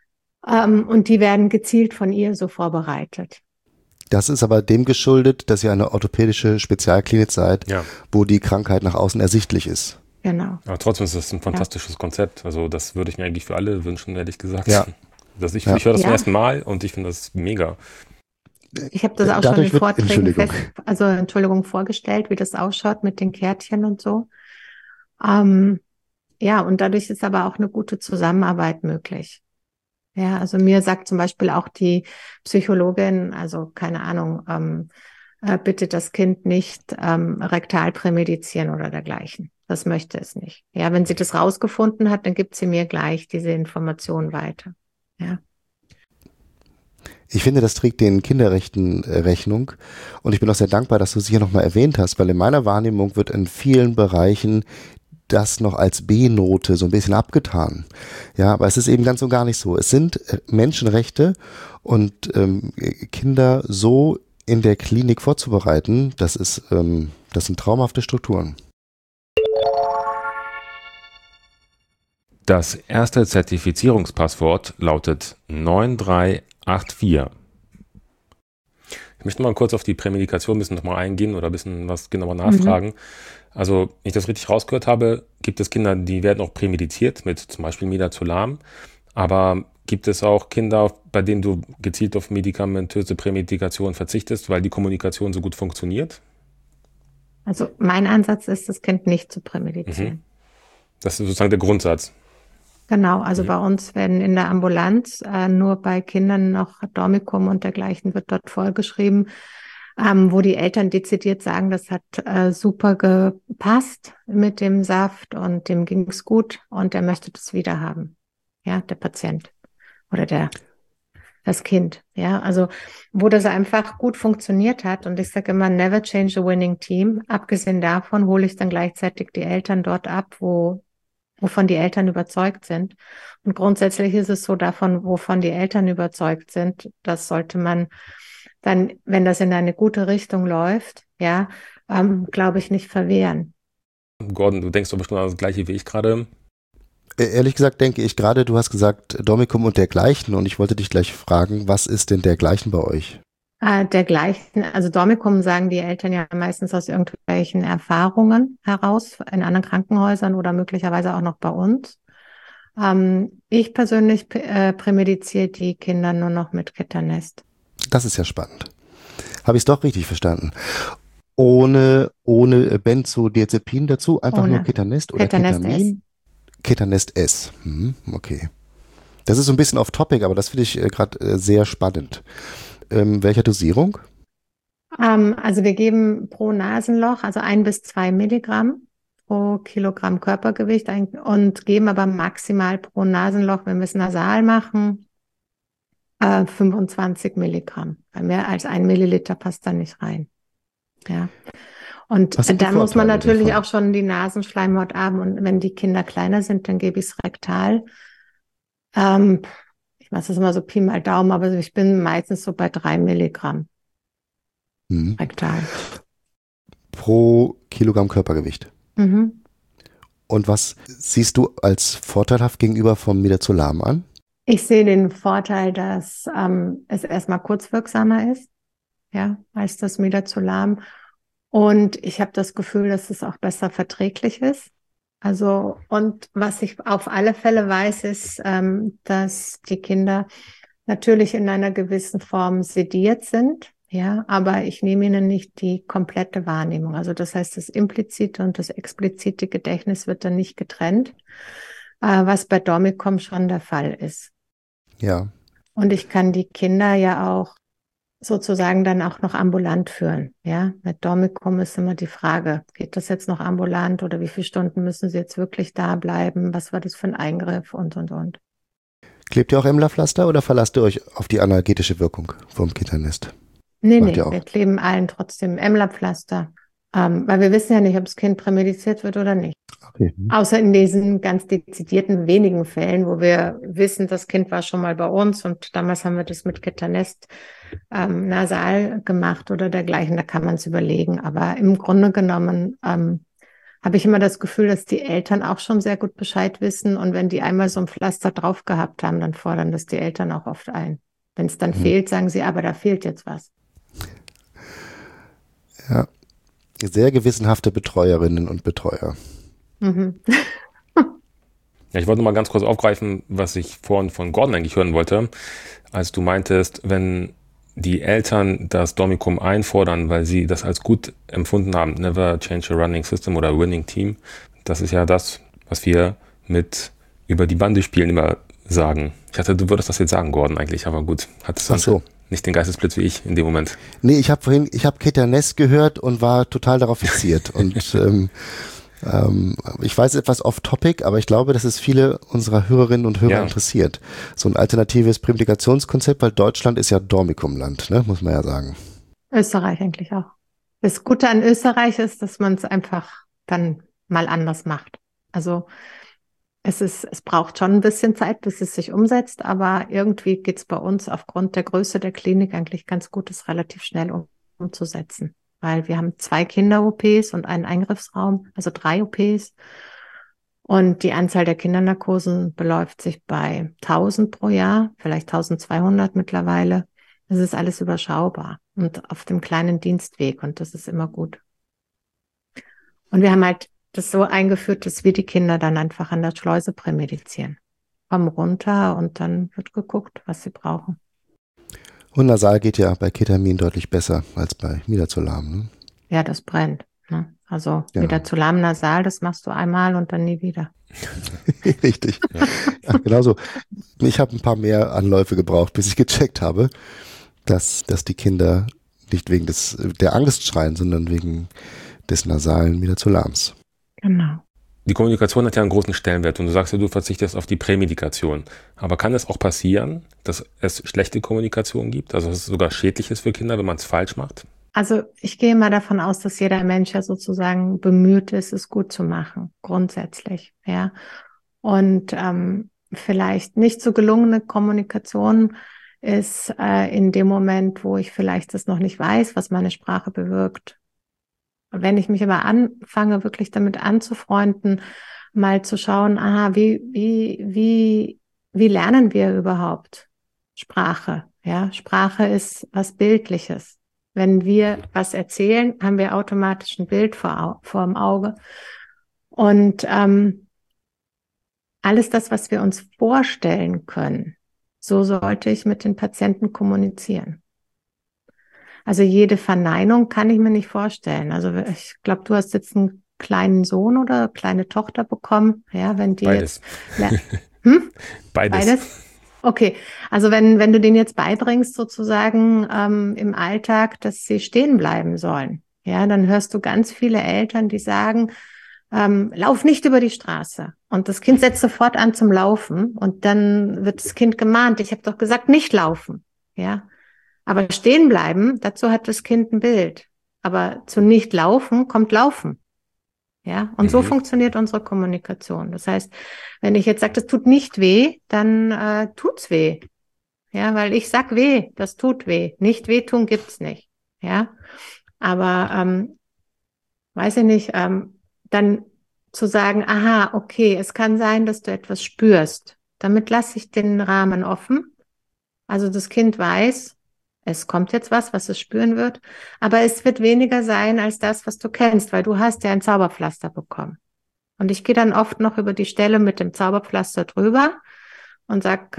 D: Und die werden gezielt von ihr so vorbereitet.
C: Das ist aber dem geschuldet, dass ihr eine orthopädische Spezialklinik seid,
B: Ja.
C: wo die Krankheit nach außen ersichtlich ist.
D: Genau.
B: Aber trotzdem ist das ein fantastisches Konzept. Also das würde ich mir eigentlich für alle wünschen, ehrlich gesagt.
C: Ja.
B: Ich höre das zum ersten Mal und ich finde das mega.
D: Ich habe das auch
C: Dadurch
D: schon in
C: wird-
D: Vorträgen vorgestellt, wie das ausschaut mit den Kärtchen und so. Ja, und dadurch ist aber auch eine gute Zusammenarbeit möglich. Ja, also mir sagt zum Beispiel auch die Psychologin, also keine Ahnung, bitte das Kind nicht rektal prämedizieren oder dergleichen. Das möchte es nicht. Ja, wenn sie das rausgefunden hat, dann gibt sie mir gleich diese Information weiter. Ja.
C: Ich finde, das trägt den Kinderrechten Rechnung und ich bin auch sehr dankbar, dass du es hier nochmal erwähnt hast, weil in meiner Wahrnehmung wird in vielen Bereichen das noch als B-Note so ein bisschen abgetan. Ja, aber es ist eben ganz und gar nicht so. Es sind Menschenrechte und Kinder so in der Klinik vorzubereiten, das sind traumhafte Strukturen.
B: Das erste Zertifizierungspasswort lautet 9384. Ich möchte mal kurz auf die Prämedikation ein bisschen nochmal eingehen oder ein bisschen was genauer nachfragen. Also, wenn ich das richtig rausgehört habe, gibt es Kinder, die werden auch prämediziert mit zum Beispiel Midazolam. Aber gibt es auch Kinder, bei denen du gezielt auf medikamentöse Prämedikation verzichtest, weil die Kommunikation so gut funktioniert?
D: Also mein Ansatz ist, das Kind nicht zu
B: Mhm.
D: prämedizieren.
B: Das ist sozusagen der Grundsatz.
D: Genau, also
B: Mhm.
D: bei uns werden in der Ambulanz nur bei Kindern noch Dormicum und dergleichen wird dort vorgeschrieben, wo die Eltern dezidiert sagen, das hat super gepasst mit dem Saft und dem ging's gut und der möchte das wieder haben. Ja, der Patient oder das Kind. Ja, also wo das einfach gut funktioniert hat und ich sage immer, never change a winning team. Abgesehen davon hole ich dann gleichzeitig die Eltern dort ab, wovon die Eltern überzeugt sind. Und grundsätzlich ist es so davon, wovon die Eltern überzeugt sind, das sollte man dann, wenn das in eine gute Richtung läuft, ja, glaube ich, nicht verwehren.
B: Gordon, du denkst doch bestimmt an das Gleiche wie ich gerade.
C: Ehrlich gesagt denke ich gerade, du hast gesagt Domicum und dergleichen und ich wollte dich gleich fragen, was ist denn dergleichen bei euch?
D: Dergleichen, also Dormicum sagen die Eltern ja meistens aus irgendwelchen Erfahrungen heraus in anderen Krankenhäusern oder möglicherweise auch noch bei uns. Ich persönlich prämediziere die Kinder nur noch mit Ketanest.
C: Das ist ja spannend. Habe ich es doch richtig verstanden? Ohne Benzodiazepin dazu, einfach nur
D: Ohne
C: Ketanest oder
D: Ketanest S.
C: Ketamin? Ketanest S. Okay. Das ist so ein bisschen off-topic, aber das finde ich gerade sehr spannend. Welcher Dosierung?
D: Also wir geben pro Nasenloch, also 1 bis 2 Milligramm pro Kilogramm Körpergewicht und geben aber maximal pro Nasenloch, wenn wir es nasal machen, 25 Milligramm. Weil mehr als 1 Milliliter passt da nicht rein. Ja. Und
C: Was sind die
D: dann muss man
C: Vorteile
D: natürlich
C: davon?
D: auch schon die Nasenschleimhaut haben. Und wenn die Kinder kleiner sind, dann gebe ich es rektal. Ähm, Ich mache das immer so Pi mal Daumen, aber ich bin meistens so bei 3 Milligramm
C: Hm.
D: rektal.
C: Pro Kilogramm Körpergewicht.
D: Mhm.
C: Und was siehst du als vorteilhaft gegenüber vom Midazolam an?
D: Ich sehe den Vorteil, dass es erstmal kurzwirksamer ist, ja, als das Midazolam. Und ich habe das Gefühl, dass es auch besser verträglich ist. Also, und was ich auf alle Fälle weiß, ist, dass die Kinder natürlich in einer gewissen Form sediert sind, ja, aber ich nehme ihnen nicht die komplette Wahrnehmung. Also das heißt, das implizite und das explizite Gedächtnis wird dann nicht getrennt, was bei Dormicum schon der Fall ist.
C: Ja.
D: Und ich kann die Kinder ja auch sozusagen dann auch noch ambulant führen. Ja, mit Dormicum ist immer die Frage, geht das jetzt noch ambulant oder wie viele Stunden müssen sie jetzt wirklich da bleiben? Was war das für ein Eingriff und.
C: Klebt ihr auch Emla-Pflaster oder verlasst ihr euch auf die analgetische Wirkung vom Ketanest?
D: Nee,
C: Macht ihr
D: wir
C: auch.
D: kleben allen trotzdem Emla-Pflaster, weil wir wissen ja nicht, ob das Kind prämediziert wird oder nicht.
C: Okay.
D: Außer in diesen ganz dezidierten wenigen Fällen, wo wir wissen, das Kind war schon mal bei uns und damals haben wir das mit Ketanest nasal gemacht oder dergleichen. Da kann man es überlegen. Aber im Grunde genommen habe ich immer das Gefühl, dass die Eltern auch schon sehr gut Bescheid wissen. Und wenn die einmal so ein Pflaster drauf gehabt haben, dann fordern das die Eltern auch oft ein. Wenn es dann
C: Mhm.
D: fehlt, sagen sie, aber da fehlt jetzt was.
C: Ja. Sehr gewissenhafte Betreuerinnen und Betreuer.
D: Mhm.
B: Ja, ich wollte noch mal ganz kurz aufgreifen, was ich vorhin von Gordon eigentlich hören wollte, als du meintest, wenn die Eltern das Dormicum einfordern, weil sie das als gut empfunden haben, never change a running system oder winning team, das ist ja das, was wir mit über die Bande spielen immer sagen. Ich dachte, du würdest das jetzt sagen, Gordon, eigentlich, aber gut, hattest
C: Ach so.
B: nicht den Geistesblitz wie ich in dem Moment.
C: Nee, ich habe Ketanest gehört und war total darauf fixiert. Und ich weiß etwas off-topic, aber ich glaube, dass es viele unserer Hörerinnen und Hörer interessiert. So ein alternatives Prämedikationskonzept, weil Deutschland ist ja Dormicum-Land, ne, muss man ja sagen.
D: Österreich eigentlich auch. Das Gute an Österreich ist, dass man es einfach dann mal anders macht. Also es braucht schon ein bisschen Zeit, bis es sich umsetzt, aber irgendwie geht es bei uns aufgrund der Größe der Klinik eigentlich ganz gut, es relativ schnell umzusetzen. Weil wir haben 2 Kinder-OPs und einen Eingriffsraum, also 3 OPs. Und die Anzahl der Kindernarkosen beläuft sich bei 1000 pro Jahr, vielleicht 1200 mittlerweile. Das ist alles überschaubar und auf dem kleinen Dienstweg und das ist immer gut. Und wir haben halt das so eingeführt, dass wir die Kinder dann einfach an der Schleuse prämedizieren. Kommen runter und dann wird geguckt, was sie brauchen.
C: Und Nasal geht ja bei Ketamin deutlich besser als bei Midazolam, ne?
D: Ja, das brennt. Ne? Also
C: Ja.
D: Midazolam nasal, das machst du einmal und dann nie wieder.
C: Richtig. Ja, genauso. Ich habe ein paar mehr Anläufe gebraucht, bis ich gecheckt habe, dass die Kinder nicht wegen der Angst schreien, sondern wegen des nasalen Midazolams.
D: Genau.
B: Die Kommunikation hat ja einen großen Stellenwert und du sagst ja, du verzichtest auf die Prämedikation. Aber kann es auch passieren, dass es schlechte Kommunikation gibt? Also dass es sogar schädlich ist für Kinder, wenn man es falsch macht?
D: Also ich gehe mal davon aus, dass jeder Mensch ja sozusagen bemüht ist, es gut zu machen, grundsätzlich, ja. Und vielleicht nicht so gelungene Kommunikation ist in dem Moment, wo ich vielleicht das noch nicht weiß, was meine Sprache bewirkt. Wenn ich mich aber anfange, wirklich damit anzufreunden, mal zu schauen, aha, wie lernen wir überhaupt Sprache? Ja, Sprache ist was Bildliches. Wenn wir was erzählen, haben wir automatisch ein Bild vor dem Auge. Und alles das, was wir uns vorstellen können, so sollte ich mit den Patienten kommunizieren. Also jede Verneinung kann ich mir nicht vorstellen. Also ich glaube, du hast jetzt einen kleinen Sohn oder kleine Tochter bekommen. Ja, wenn die
B: Beides.
D: jetzt
B: Beides.
D: Okay, also wenn du denen jetzt beibringst, sozusagen im Alltag, dass sie stehen bleiben sollen, ja, dann hörst du ganz viele Eltern, die sagen, lauf nicht über die Straße. Und das Kind setzt sofort an zum Laufen und dann wird das Kind gemahnt, ich habe doch gesagt, nicht laufen, ja. Aber stehen bleiben, dazu hat das Kind ein Bild. Aber zu nicht laufen kommt laufen. Ja, und so funktioniert unsere Kommunikation. Das heißt, wenn ich jetzt sage, das tut nicht weh, dann tut's weh. Ja, weil ich sag weh, das tut weh. Nicht wehtun gibt's nicht. Ja, aber weiß ich nicht, dann zu sagen, aha, okay, es kann sein, dass du etwas spürst. Damit lasse ich den Rahmen offen. Also das Kind weiß, es kommt jetzt was es spüren wird, aber es wird weniger sein als das, was du kennst, weil du hast ja ein Zauberpflaster bekommen. Und ich gehe dann oft noch über die Stelle mit dem Zauberpflaster drüber und sag,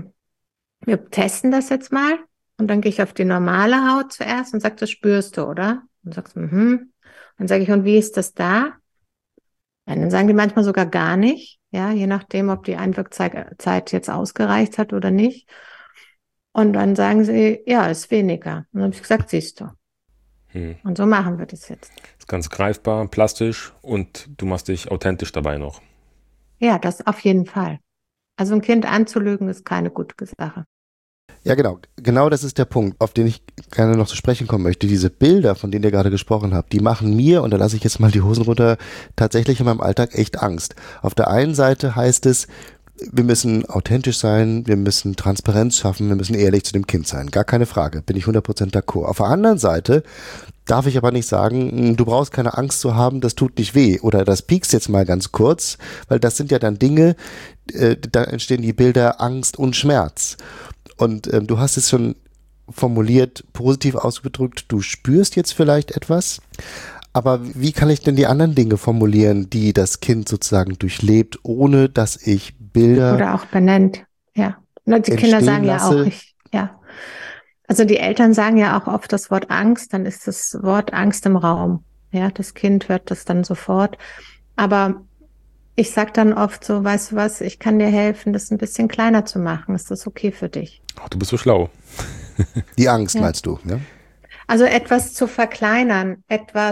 D: wir testen das jetzt mal. Und dann gehe ich auf die normale Haut zuerst und sag, das spürst du, oder? Und sagst, Dann sage ich, und wie ist das da? Ja, dann sagen die manchmal sogar gar nicht, ja, je nachdem, ob die Einwirkzeit jetzt ausgereicht hat oder nicht. Und dann sagen sie, ja, ist weniger. Und dann habe ich gesagt, siehst du. Und so machen wir das jetzt.
B: Ist ganz greifbar, plastisch und du machst dich authentisch dabei noch.
D: Ja, das auf jeden Fall. Also ein Kind anzulügen ist keine gute Sache.
C: Ja, genau. Genau das ist der Punkt, auf den ich gerne noch zu sprechen kommen möchte. Diese Bilder, von denen ihr gerade gesprochen habt, die machen mir, und da lasse ich jetzt mal die Hosen runter, tatsächlich in meinem Alltag echt Angst. Auf der einen Seite heißt es, wir müssen authentisch sein, wir müssen Transparenz schaffen, wir müssen ehrlich zu dem Kind sein. Gar keine Frage, bin ich 100% d'accord. Auf der anderen Seite darf ich aber nicht sagen, du brauchst keine Angst zu haben, das tut nicht weh oder das piekst jetzt mal ganz kurz, weil das sind ja dann Dinge, da entstehen die Bilder Angst und Schmerz. Und du hast es schon formuliert, positiv ausgedrückt, du spürst jetzt vielleicht etwas, aber wie kann ich denn die anderen Dinge formulieren, die das Kind sozusagen durchlebt, ohne dass ich Bilder
D: oder auch benennt, ja. Und die Kinder sagen
C: lasse.
D: Ja auch, ja. Also die Eltern sagen ja auch oft das Wort Angst, dann ist das Wort Angst im Raum. Ja, das Kind hört das dann sofort. Aber ich sag dann oft so, weißt du was, ich kann dir helfen, das ein bisschen kleiner zu machen. Ist das okay für dich?
B: Ach, du bist so schlau.
C: Die Angst meinst du, ja?
D: Also etwas zu verkleinern,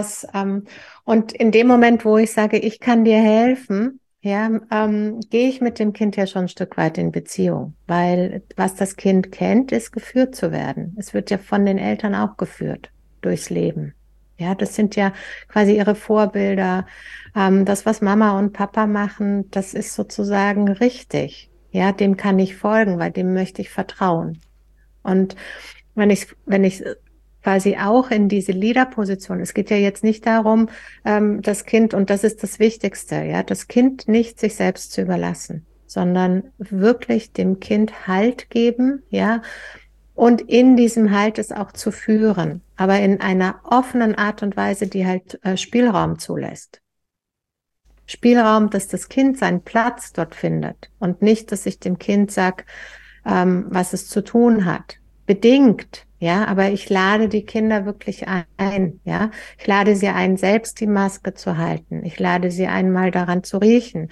D: und in dem Moment, wo ich sage, ich kann dir helfen, ja, gehe ich mit dem Kind ja schon ein Stück weit in Beziehung, weil was das Kind kennt, ist geführt zu werden. Es wird ja von den Eltern auch geführt durchs Leben. Ja, das sind ja quasi ihre Vorbilder. Das, was Mama und Papa machen, das ist sozusagen richtig. Ja, dem kann ich folgen, weil dem möchte ich vertrauen. Und wenn ich quasi auch in diese Leader-Position, es geht ja jetzt nicht darum, das Kind, und das ist das Wichtigste, ja, das Kind nicht sich selbst zu überlassen, sondern wirklich dem Kind Halt geben, ja, und in diesem Halt es auch zu führen, aber in einer offenen Art und Weise, die halt Spielraum zulässt. Spielraum, dass das Kind seinen Platz dort findet und nicht, dass ich dem Kind sage, was es zu tun hat. Bedingt, ja, aber ich lade die Kinder wirklich ein, ja. Ich lade sie ein, selbst die Maske zu halten. Ich lade sie ein, mal daran zu riechen.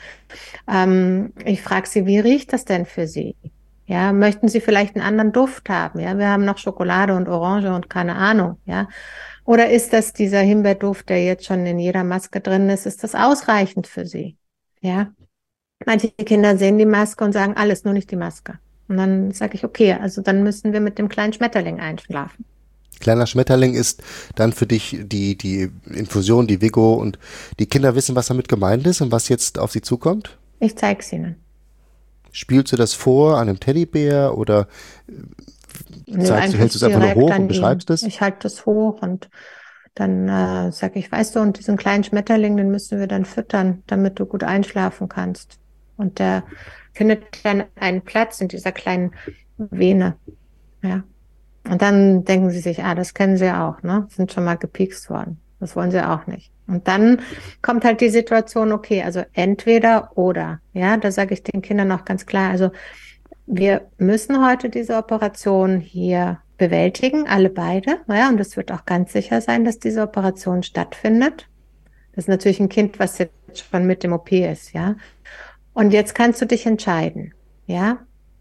D: Ich frage sie, wie riecht das denn für sie? Ja, möchten sie vielleicht einen anderen Duft haben? Ja, wir haben noch Schokolade und Orange und keine Ahnung, ja. Oder ist das dieser Himbeerduft, der jetzt schon in jeder Maske drin ist das ausreichend für sie? Ja. Manche Kinder sehen die Maske und sagen, alles, nur nicht die Maske. Und dann sage ich, okay, also dann müssen wir mit dem kleinen Schmetterling einschlafen.
C: Kleiner Schmetterling ist dann für dich die Infusion, die Vigo, und die Kinder wissen, was damit gemeint ist und was jetzt auf sie zukommt?
D: Ich zeige es ihnen.
C: Spielst du das vor an einem Teddybär oder hältst du es einfach nur hoch und beschreibst es?
D: Ich halte das hoch und dann sage ich, weißt du, und diesen kleinen Schmetterling, den müssen wir dann füttern, damit du gut einschlafen kannst. Und der findet dann einen Platz in dieser kleinen Vene. Ja. Und dann denken sie sich, das kennen sie auch, ne? Sind schon mal gepiekst worden. Das wollen sie auch nicht. Und dann kommt halt die Situation, okay, also entweder oder. Ja, da sage ich den Kindern auch ganz klar, also wir müssen heute diese Operation hier bewältigen, alle beide. Ja, und es wird auch ganz sicher sein, dass diese Operation stattfindet. Das ist natürlich ein Kind, was jetzt schon mit dem OP ist, ja. Und jetzt kannst du dich entscheiden, ja.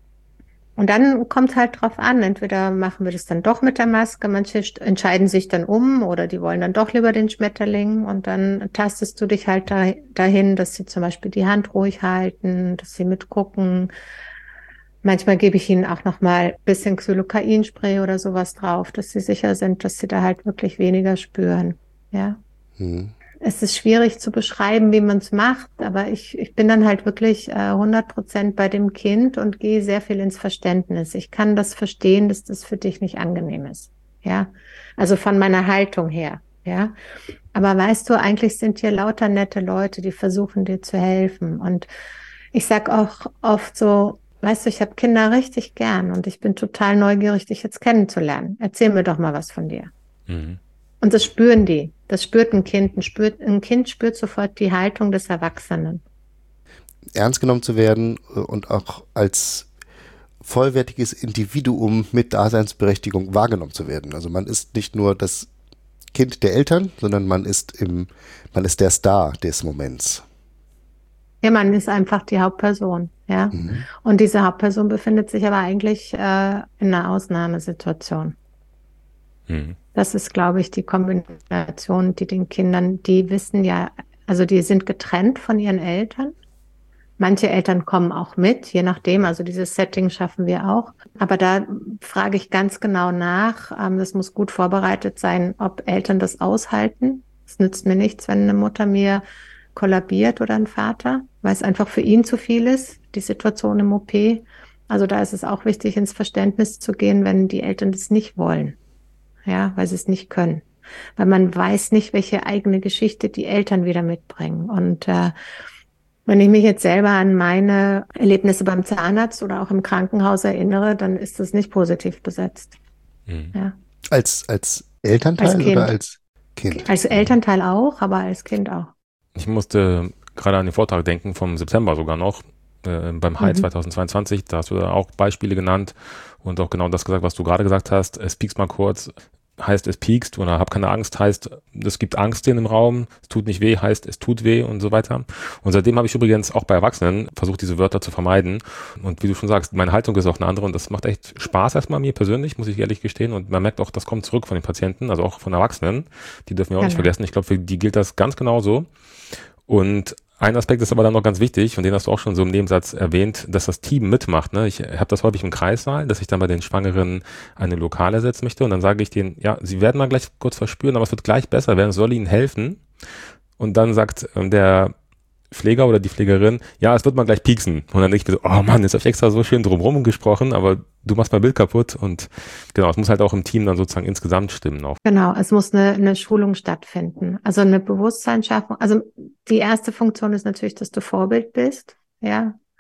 D: Und dann kommt halt drauf an, entweder machen wir das dann doch mit der Maske, manche entscheiden sich dann oder die wollen dann doch lieber den Schmetterling und dann tastest du dich halt dahin, dass sie zum Beispiel die Hand ruhig halten, dass sie mitgucken. Manchmal gebe ich ihnen auch noch mal ein bisschen Xylocain-Spray oder sowas drauf, dass sie sicher sind, dass sie da halt wirklich weniger spüren, ja. Es ist schwierig zu beschreiben, wie man es macht, aber ich bin dann halt wirklich 100% bei dem Kind und gehe sehr viel ins Verständnis. Ich kann das verstehen, dass das für dich nicht angenehm ist, ja. Also von meiner Haltung her, ja. Aber weißt du, eigentlich sind hier lauter nette Leute, die versuchen dir zu helfen. Und ich sag auch oft so, weißt du, ich habe Kinder richtig gern und ich bin total neugierig, dich jetzt kennenzulernen. Erzähl mir doch mal was von dir.
B: Mhm.
D: Und das spüren die. Das spürt ein Kind. Ein Kind spürt sofort die Haltung des Erwachsenen.
C: Ernst genommen zu werden und auch als vollwertiges Individuum mit Daseinsberechtigung wahrgenommen zu werden. Also man ist nicht nur das Kind der Eltern, sondern man ist der Star des Moments.
D: Ja, man ist einfach die Hauptperson, ja. Und diese Hauptperson befindet sich aber eigentlich in einer Ausnahmesituation. Das ist, glaube ich, die Kombination, die den Kindern, die wissen ja, also die sind getrennt von ihren Eltern. Manche Eltern kommen auch mit, je nachdem, also dieses Setting schaffen wir auch. Aber da frage ich ganz genau nach, das muss gut vorbereitet sein, ob Eltern das aushalten. Es nützt mir nichts, wenn eine Mutter mir kollabiert oder ein Vater, weil es einfach für ihn zu viel ist, die Situation im OP. Also da ist es auch wichtig, ins Verständnis zu gehen, wenn die Eltern das nicht wollen. Ja, weil sie es nicht können. Weil man weiß nicht, welche eigene Geschichte die Eltern wieder mitbringen. Und wenn ich mich jetzt selber an meine Erlebnisse beim Zahnarzt oder auch im Krankenhaus erinnere, dann ist das nicht positiv besetzt. Ja.
C: Als Elternteil oder als Kind?
D: Als Elternteil auch, aber als Kind auch.
B: Ich musste gerade an den Vortrag denken, vom September sogar noch, beim HI 2022, da hast du auch Beispiele genannt und auch genau das gesagt, was du gerade gesagt hast. Es piekst mal kurz, heißt es piekst, oder hab keine Angst, heißt es gibt Angst in dem Raum, es tut nicht weh, heißt es tut weh und so weiter. Und seitdem habe ich übrigens auch bei Erwachsenen versucht, diese Wörter zu vermeiden. Und wie du schon sagst, meine Haltung ist auch eine andere und das macht echt Spaß erstmal mir persönlich, muss ich ehrlich gestehen. Und man merkt auch, das kommt zurück von den Patienten, also auch von Erwachsenen. Die dürfen wir auch nicht vergessen. Ich glaube, für die gilt das ganz genauso. Und ein Aspekt ist aber dann noch ganz wichtig, und den hast du auch schon so im Nebensatz erwähnt, dass das Team mitmacht. Ne? Ich habe das häufig im Kreissaal, dass ich dann bei den Schwangeren eine Lokale setzen möchte und dann sage ich denen, ja, sie werden mal gleich kurz verspüren, aber es wird gleich besser werden, es soll ihnen helfen. Und dann sagt der Pfleger oder die Pflegerin, ja, es wird mal gleich pieksen. Und dann denke ich mir so, oh Mann, jetzt habe ich extra so schön drumherum gesprochen, aber du machst mein Bild kaputt. Und genau, es muss halt auch im Team dann sozusagen insgesamt stimmen auch.
D: Genau, es muss eine Schulung stattfinden. Also eine Bewusstseinsschaffung. Also die erste Funktion ist natürlich, dass du Vorbild bist, ja.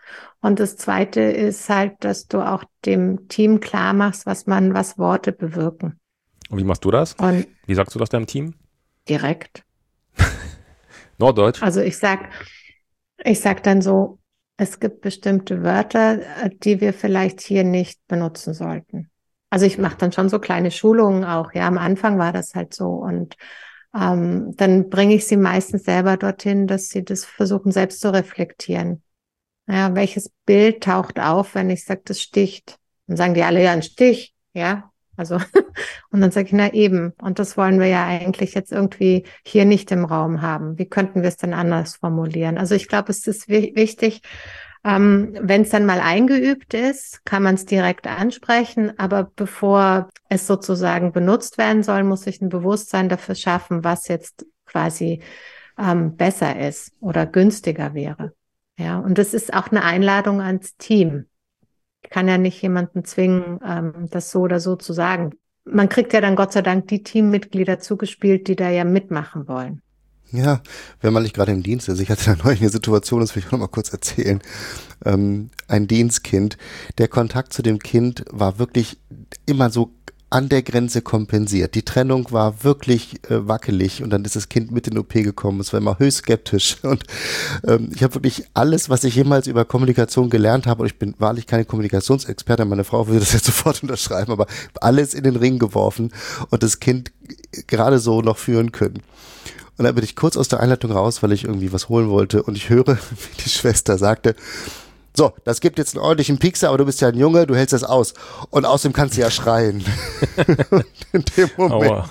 D: Und das Zweite ist halt, dass du auch dem Team klar machst, was Worte bewirken.
B: Und wie machst du das?
D: Und
B: Wie sagst du das deinem Team?
D: direkt.
B: Norddeutsch?
D: Also ich sag dann so, es gibt bestimmte Wörter, die wir vielleicht hier nicht benutzen sollten. Also ich mache dann schon so kleine Schulungen auch. Ja, am Anfang war das halt so. Und dann bringe ich sie meistens selber dorthin, dass sie das versuchen, selbst zu reflektieren. Ja, welches Bild taucht auf, wenn ich sage, das sticht? Dann sagen die alle, ja, ein Stich. Ja, also, und dann sage ich, na eben. Und das wollen wir ja eigentlich jetzt irgendwie hier nicht im Raum haben. Wie könnten wir es denn anders formulieren? Also ich glaube, es ist wichtig, wenn es dann mal eingeübt ist, kann man es direkt ansprechen. Aber bevor es sozusagen benutzt werden soll, muss ich ein Bewusstsein dafür schaffen, was jetzt quasi besser ist oder günstiger wäre. Ja, und das ist auch eine Einladung ans Team. Ich kann ja nicht jemanden zwingen, das so oder so zu sagen. Man kriegt ja dann Gott sei Dank die Teammitglieder zugespielt, die da ja mitmachen wollen.
C: Ja, wenn man nicht gerade im Dienst ist. Ich hatte da neulich eine Situation, das will ich auch noch mal kurz erzählen. Ein Dienstkind, der Kontakt zu dem Kind war wirklich immer so an der Grenze kompensiert. Die Trennung war wirklich wackelig und dann ist das Kind mit in den OP gekommen. Es war immer höchst skeptisch und ich habe wirklich alles, was ich jemals über Kommunikation gelernt habe, und ich bin wahrlich keine Kommunikationsexperte, meine Frau würde das jetzt sofort unterschreiben, aber alles in den Ring geworfen und das Kind gerade so noch führen können. Und dann bin ich kurz aus der Einleitung raus, weil ich irgendwie was holen wollte und ich höre, wie die Schwester sagte, so, das gibt jetzt einen ordentlichen Piekser, aber du bist ja ein Junge, du hältst das aus. Und außerdem kannst du ja schreien. In dem Moment. Aua.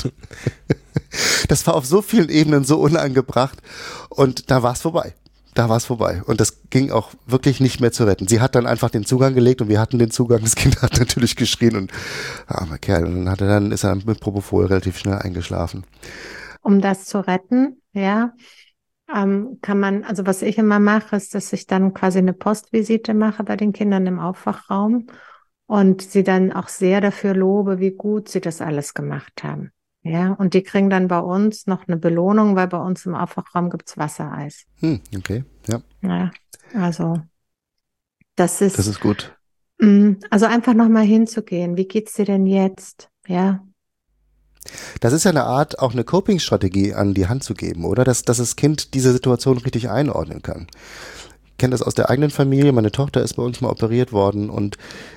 C: Das war auf so vielen Ebenen so unangebracht. Und da war es vorbei. Und das ging auch wirklich nicht mehr zu retten. Sie hat dann einfach den Zugang gelegt und wir hatten den Zugang. Das Kind hat natürlich geschrien und armer Kerl. Und dann ist er mit Propofol relativ schnell eingeschlafen.
D: Um das zu retten, ja, kann man, also was ich immer mache, ist, dass ich dann quasi eine Postvisite mache bei den Kindern im Aufwachraum und sie dann auch sehr dafür lobe, wie gut sie das alles gemacht haben. Ja, und die kriegen dann bei uns noch eine Belohnung, weil bei uns im Aufwachraum gibt's Wassereis.
C: Okay, ja.
D: Ja, also das ist
C: gut.
D: Also einfach nochmal hinzugehen. Wie geht's dir denn jetzt? Ja.
C: Das ist ja eine Art, auch eine Coping-Strategie an die Hand zu geben, oder? Dass das Kind diese Situation richtig einordnen kann. Ich kenne das aus der eigenen Familie. Meine Tochter ist bei uns mal operiert worden und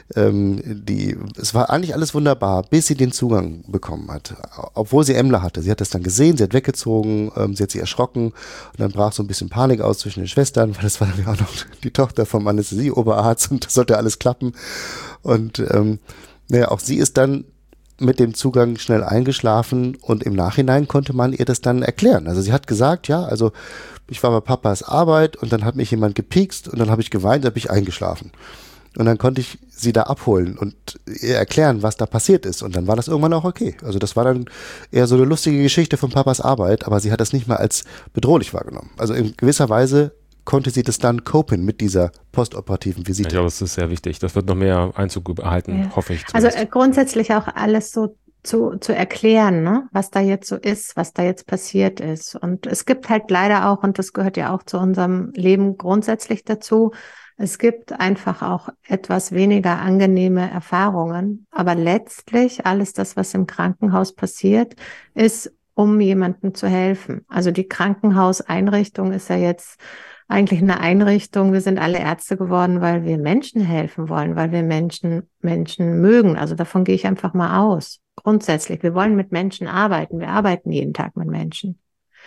C: es war eigentlich alles wunderbar, bis sie den Zugang bekommen hat. Obwohl sie Emmler hatte. Sie hat das dann gesehen, sie hat weggezogen, sie hat sich erschrocken und dann brach so ein bisschen Panik aus zwischen den Schwestern, weil das war dann ja auch noch die Tochter vom Anästhesie-Oberarzt und das sollte alles klappen. Und auch sie ist dann mit dem Zugang schnell eingeschlafen und im Nachhinein konnte man ihr das dann erklären. Also sie hat gesagt, ja, also ich war bei Papas Arbeit und dann hat mich jemand gepiekst und dann habe ich geweint, dann bin ich eingeschlafen. Und dann konnte ich sie da abholen und ihr erklären, was da passiert ist. Und dann war das irgendwann auch okay. Also das war dann eher so eine lustige Geschichte von Papas Arbeit, aber sie hat das nicht mal als bedrohlich wahrgenommen. Also in gewisser Weise konnte sie das dann copen mit dieser postoperativen Visite.
B: Ich glaube, das ist sehr wichtig. Das wird noch mehr Einzug erhalten, hoffe ich zumindest.
D: Also grundsätzlich auch alles so zu erklären, ne? Was da jetzt so ist, was da jetzt passiert ist. Und es gibt halt leider auch, und das gehört ja auch zu unserem Leben grundsätzlich dazu, es gibt einfach auch etwas weniger angenehme Erfahrungen. Aber letztlich alles das, was im Krankenhaus passiert, ist, um jemandem zu helfen. Also die Krankenhauseinrichtung ist ja jetzt eigentlich eine Einrichtung. Wir sind alle Ärzte geworden, weil wir Menschen helfen wollen, weil wir Menschen mögen. Also davon gehe ich einfach mal aus. Grundsätzlich, wir wollen mit Menschen arbeiten. Wir arbeiten jeden Tag mit Menschen.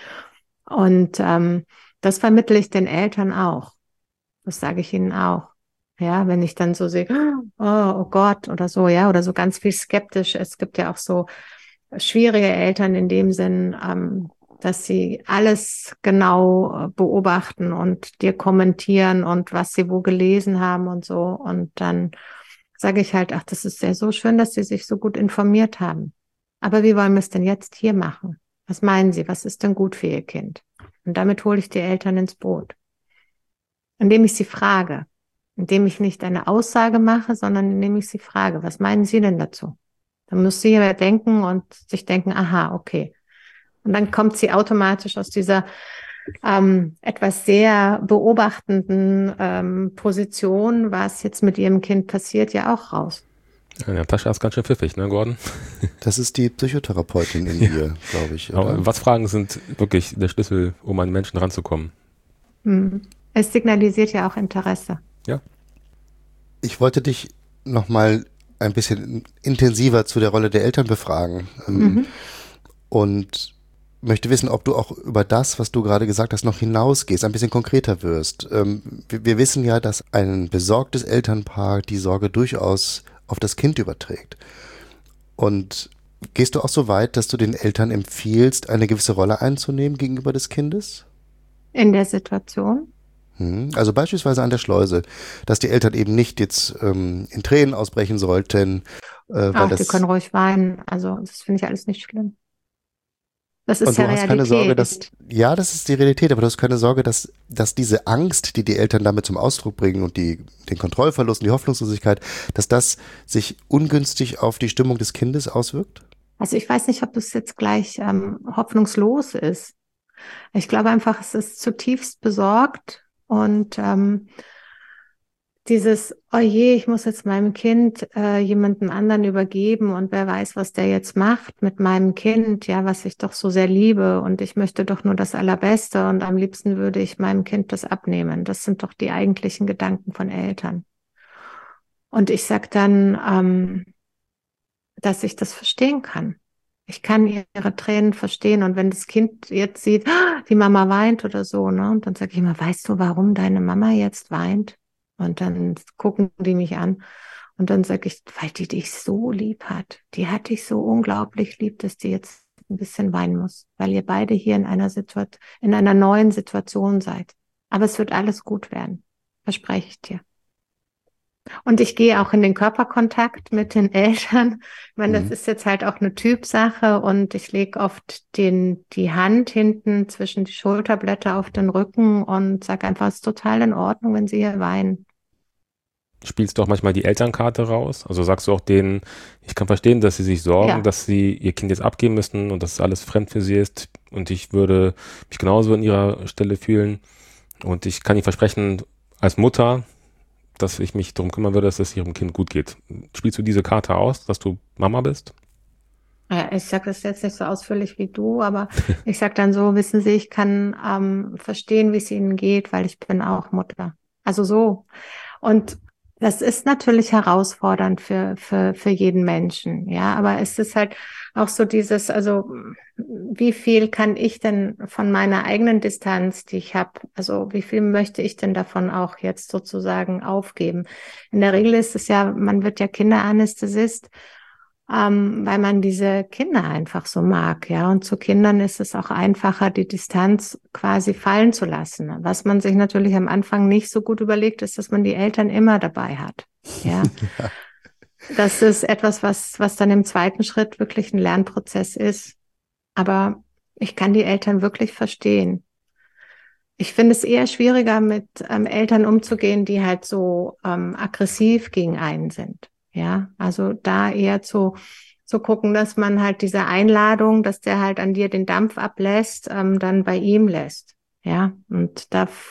D: Und das vermittle ich den Eltern auch. Das sage ich ihnen auch. Ja, wenn ich dann so sehe, oh Gott oder so, ja, oder so ganz viel skeptisch. Es gibt ja auch so schwierige Eltern in dem Sinn, dass sie alles genau beobachten und dir kommentieren und was sie wo gelesen haben und so. Und dann sage ich halt, ach, das ist ja so schön, dass sie sich so gut informiert haben. Aber wie wollen wir es denn jetzt hier machen? Was meinen Sie? Was ist denn gut für Ihr Kind? Und damit hole ich die Eltern ins Boot. Indem ich sie frage. Indem ich nicht eine Aussage mache, sondern indem ich sie frage. Was meinen Sie denn dazu? Dann muss sie ja denken und sich denken, aha, okay. Und dann kommt sie automatisch aus dieser etwas sehr beobachtenden Position, was jetzt mit ihrem Kind passiert, ja auch raus.
B: Ja, Natascha ist ganz schön pfiffig, ne, Gordon?
C: Das ist die Psychotherapeutin in ihr, glaube ich.
B: Aber
C: Oder?
B: was Fragen sind wirklich der Schlüssel, um an Menschen ranzukommen?
D: Es signalisiert ja auch Interesse.
B: Ja.
C: Ich wollte dich nochmal ein bisschen intensiver zu der Rolle der Eltern befragen. Und möchte wissen, ob du auch über das, was du gerade gesagt hast, noch hinausgehst, ein bisschen konkreter wirst. Wir wissen ja, dass ein besorgtes Elternpaar die Sorge durchaus auf das Kind überträgt. Und gehst du auch so weit, dass du den Eltern empfiehlst, eine gewisse Rolle einzunehmen gegenüber des Kindes?
D: In der Situation?
C: Also beispielsweise an der Schleuse, dass die Eltern eben nicht jetzt in Tränen ausbrechen sollten, weil
D: Auch, die
C: das
D: können ruhig weinen. Also das finde ich alles nicht schlimm. Das ist
C: und
D: ja
C: du hast keine Sorge, dass
D: Realität.
C: ja, das ist die Realität, aber du hast keine Sorge, dass diese Angst, die die Eltern damit zum Ausdruck bringen und den Kontrollverlust und die Hoffnungslosigkeit, dass das sich ungünstig auf die Stimmung des Kindes auswirkt?
D: Also ich weiß nicht, ob das jetzt gleich hoffnungslos ist. Ich glaube einfach, es ist zutiefst besorgt und dieses, oh je, ich muss jetzt meinem Kind jemandem anderen übergeben und wer weiß, was der jetzt macht mit meinem Kind, ja, was ich doch so sehr liebe und ich möchte doch nur das Allerbeste und am liebsten würde ich meinem Kind das abnehmen. Das sind doch die eigentlichen Gedanken von Eltern. Und ich sag dann, dass ich das verstehen kann. Ich kann ihre Tränen verstehen und wenn das Kind jetzt sieht, die Mama weint oder so, ne, und dann sage ich immer, weißt du, warum deine Mama jetzt weint? Und dann gucken die mich an und dann sage ich, weil die dich so lieb hat. Die hat dich so unglaublich lieb, dass die jetzt ein bisschen weinen muss, weil ihr beide hier in einer neuen Situation seid. Aber es wird alles gut werden, verspreche ich dir. Und ich gehe auch in den Körperkontakt mit den Eltern. Ich meine, das ist jetzt halt auch eine Typsache und ich lege oft die Hand hinten zwischen die Schulterblätter auf den Rücken und sage einfach, es ist total in Ordnung, wenn sie hier weinen.
B: Spielst du auch manchmal die Elternkarte raus? Also sagst du auch denen, ich kann verstehen, dass sie sich sorgen, dass sie ihr Kind jetzt abgeben müssen und dass alles fremd für sie ist und ich würde mich genauso an ihrer Stelle fühlen und ich kann ihnen versprechen, als Mutter, dass ich mich darum kümmern würde, dass es ihrem Kind gut geht. Spielst du diese Karte aus, dass du Mama bist?
D: Ja, ich sage das jetzt nicht so ausführlich wie du, aber ich sage dann so, wissen Sie, ich kann verstehen, wie es Ihnen geht, weil ich bin auch Mutter. Also so. Und das ist natürlich herausfordernd für jeden Menschen, ja, aber es ist halt auch so dieses, also wie viel kann ich denn von meiner eigenen Distanz, die ich habe, also wie viel möchte ich denn davon auch jetzt sozusagen aufgeben? In der Regel ist es ja, man wird ja Kinderanästhesist, weil man diese Kinder einfach so mag, ja. Und zu Kindern ist es auch einfacher, die Distanz quasi fallen zu lassen. Was man sich natürlich am Anfang nicht so gut überlegt, ist, dass man die Eltern immer dabei hat, ja.
C: Ja.
D: Das ist etwas, was dann im zweiten Schritt wirklich ein Lernprozess ist. Aber ich kann die Eltern wirklich verstehen. Ich finde es eher schwieriger, mit Eltern umzugehen, die halt so aggressiv gegen einen sind. Ja, also da eher zu gucken, dass man halt diese Einladung, dass der halt an dir den Dampf ablässt, dann bei ihm lässt. Ja, und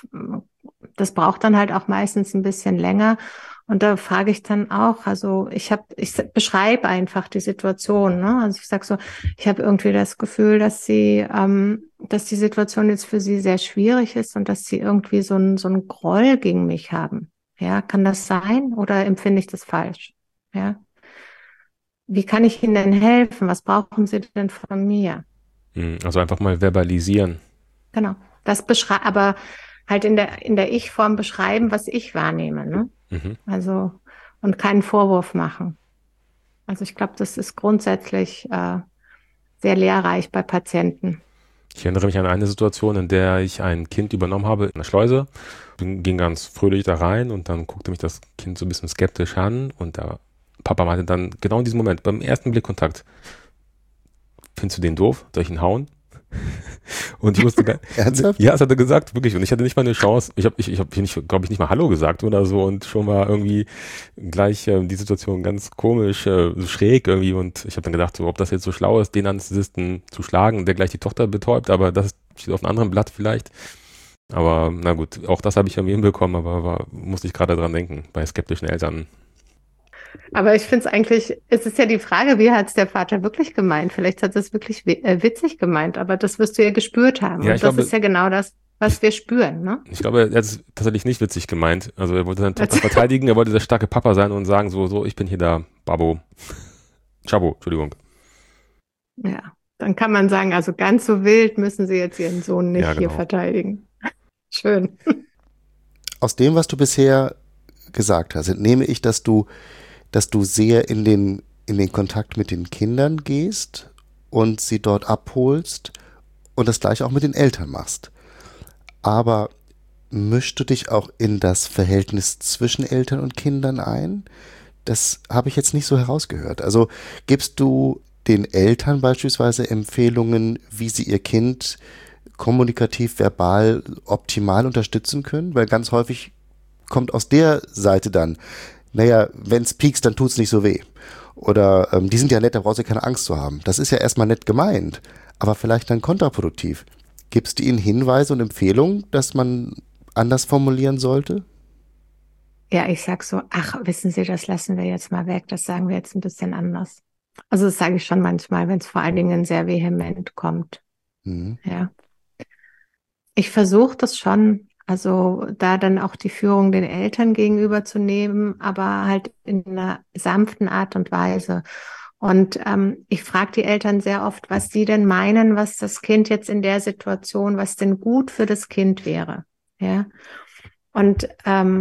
D: das braucht dann halt auch meistens ein bisschen länger. Und da frage ich dann auch, also ich beschreibe einfach die Situation, ne? Also ich sage so, ich habe irgendwie das Gefühl, dass die Situation jetzt für sie sehr schwierig ist und dass sie irgendwie so ein Groll gegen mich haben. Ja, kann das sein oder empfinde ich das falsch? Ja. Wie kann ich Ihnen denn helfen? Was brauchen Sie denn von mir?
B: Also einfach mal verbalisieren.
D: Genau. Aber halt in der Ich-Form beschreiben, was ich wahrnehme, ne? Also, und keinen Vorwurf machen. Also ich glaube, das ist grundsätzlich sehr lehrreich bei Patienten.
B: Ich erinnere mich an eine Situation, in der ich ein Kind übernommen habe in der Schleuse, ging ganz fröhlich da rein und dann guckte mich das Kind so ein bisschen skeptisch an und der Papa meinte dann genau in diesem Moment, beim ersten Blickkontakt, findest du den doof? Soll ich ihn hauen? Und ich wusste gar
C: Ernsthaft?
B: Ja, das hat er gesagt, wirklich. Und ich hatte nicht mal eine Chance. Ich hab glaube ich, nicht mal Hallo gesagt oder so und schon mal irgendwie gleich die Situation ganz komisch, schräg irgendwie. Und ich habe dann gedacht, so, ob das jetzt so schlau ist, den Anästhesisten zu schlagen, der gleich die Tochter betäubt. Aber das steht auf einem anderen Blatt vielleicht. Aber na gut, auch das habe ich irgendwie hinbekommen, aber musste ich gerade dran denken, bei skeptischen Eltern.
D: Aber ich finde es eigentlich, es ist ja die Frage, wie hat es der Vater wirklich gemeint? Vielleicht hat es wirklich witzig gemeint, aber das wirst du ja gespürt haben.
B: Ja,
D: Und
B: ich
D: das
B: glaube,
D: ist ja genau das, was wir spüren, ne?
B: ich glaube, er hat es tatsächlich nicht witzig gemeint. Also er wollte seine Tochter verteidigen, er wollte der starke Papa sein und sagen so, ich bin hier der Babo. Chabo, Entschuldigung.
D: Ja, dann kann man sagen, also ganz so wild müssen sie jetzt ihren Sohn nicht
B: Ja,
D: hier
B: genau.
D: verteidigen. Schön.
C: Aus dem, was du bisher gesagt hast, entnehme ich, dass du sehr in den Kontakt mit den Kindern gehst und sie dort abholst und das gleiche auch mit den Eltern machst. Aber mischst du dich auch in das Verhältnis zwischen Eltern und Kindern ein? Das habe ich jetzt nicht so herausgehört. Also gibst du den Eltern beispielsweise Empfehlungen, wie sie ihr Kind kommunikativ, verbal optimal unterstützen können? Weil ganz häufig kommt aus der Seite dann, naja, wenn es piekst, dann tut's nicht so weh. Oder die sind ja nett, da brauchst du keine Angst zu haben. Das ist ja erstmal nett gemeint, aber vielleicht dann kontraproduktiv. Gibst du ihnen Hinweise und Empfehlungen, dass man anders formulieren sollte?
D: Ja, ich sag so, ach, wissen Sie, das lassen wir jetzt mal weg, das sagen wir jetzt ein bisschen anders. Also das sage ich schon manchmal, wenn es vor allen Dingen sehr vehement kommt.
C: Mhm.
D: Ja. Ich versuche das schon, also da dann auch die Führung den Eltern gegenüber zu nehmen, aber halt in einer sanften Art und Weise. Und ich frage die Eltern sehr oft, was sie denn meinen, was das Kind jetzt in der Situation, was denn gut für das Kind wäre. Ja. Und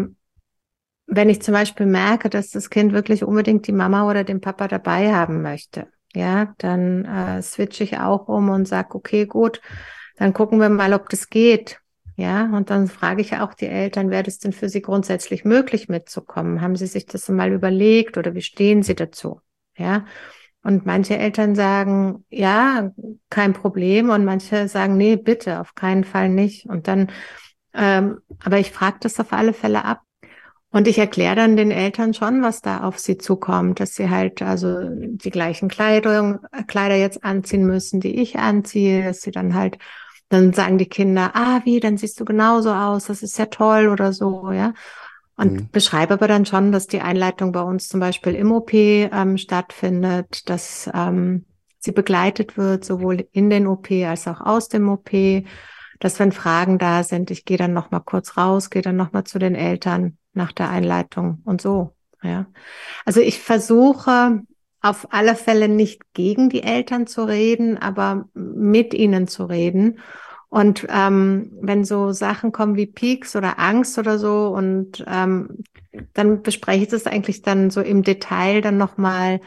D: wenn ich zum Beispiel merke, dass das Kind wirklich unbedingt die Mama oder den Papa dabei haben möchte, ja, dann switche ich auch um und sage, okay, gut, dann gucken wir mal, ob das geht. Ja, und dann frage ich auch die Eltern, wäre das denn für sie grundsätzlich möglich mitzukommen? Haben sie sich das mal überlegt oder wie stehen sie dazu? Ja, und manche Eltern sagen, ja, kein Problem, und manche sagen, nee, bitte, auf keinen Fall nicht. Und dann, aber ich frage das auf alle Fälle ab. Und ich erkläre dann den Eltern schon, was da auf sie zukommt, dass sie halt also die gleichen Kleider jetzt anziehen müssen, die ich anziehe, dass sie dann halt, dann sagen die Kinder, ah, wie, dann siehst du genauso aus, das ist ja toll oder so, ja. Und beschreibe aber dann schon, dass die Einleitung bei uns zum Beispiel im OP stattfindet, dass sie begleitet wird, sowohl in den OP als auch aus dem OP, dass wenn Fragen da sind, ich gehe dann noch mal kurz raus, gehe dann noch mal zu den Eltern nach der Einleitung und so, ja. Also ich versuche auf alle Fälle nicht gegen die Eltern zu reden, aber mit ihnen zu reden. Und wenn so Sachen kommen wie Peaks oder Angst oder so, und dann bespreche ich das eigentlich dann so im Detail dann nochmal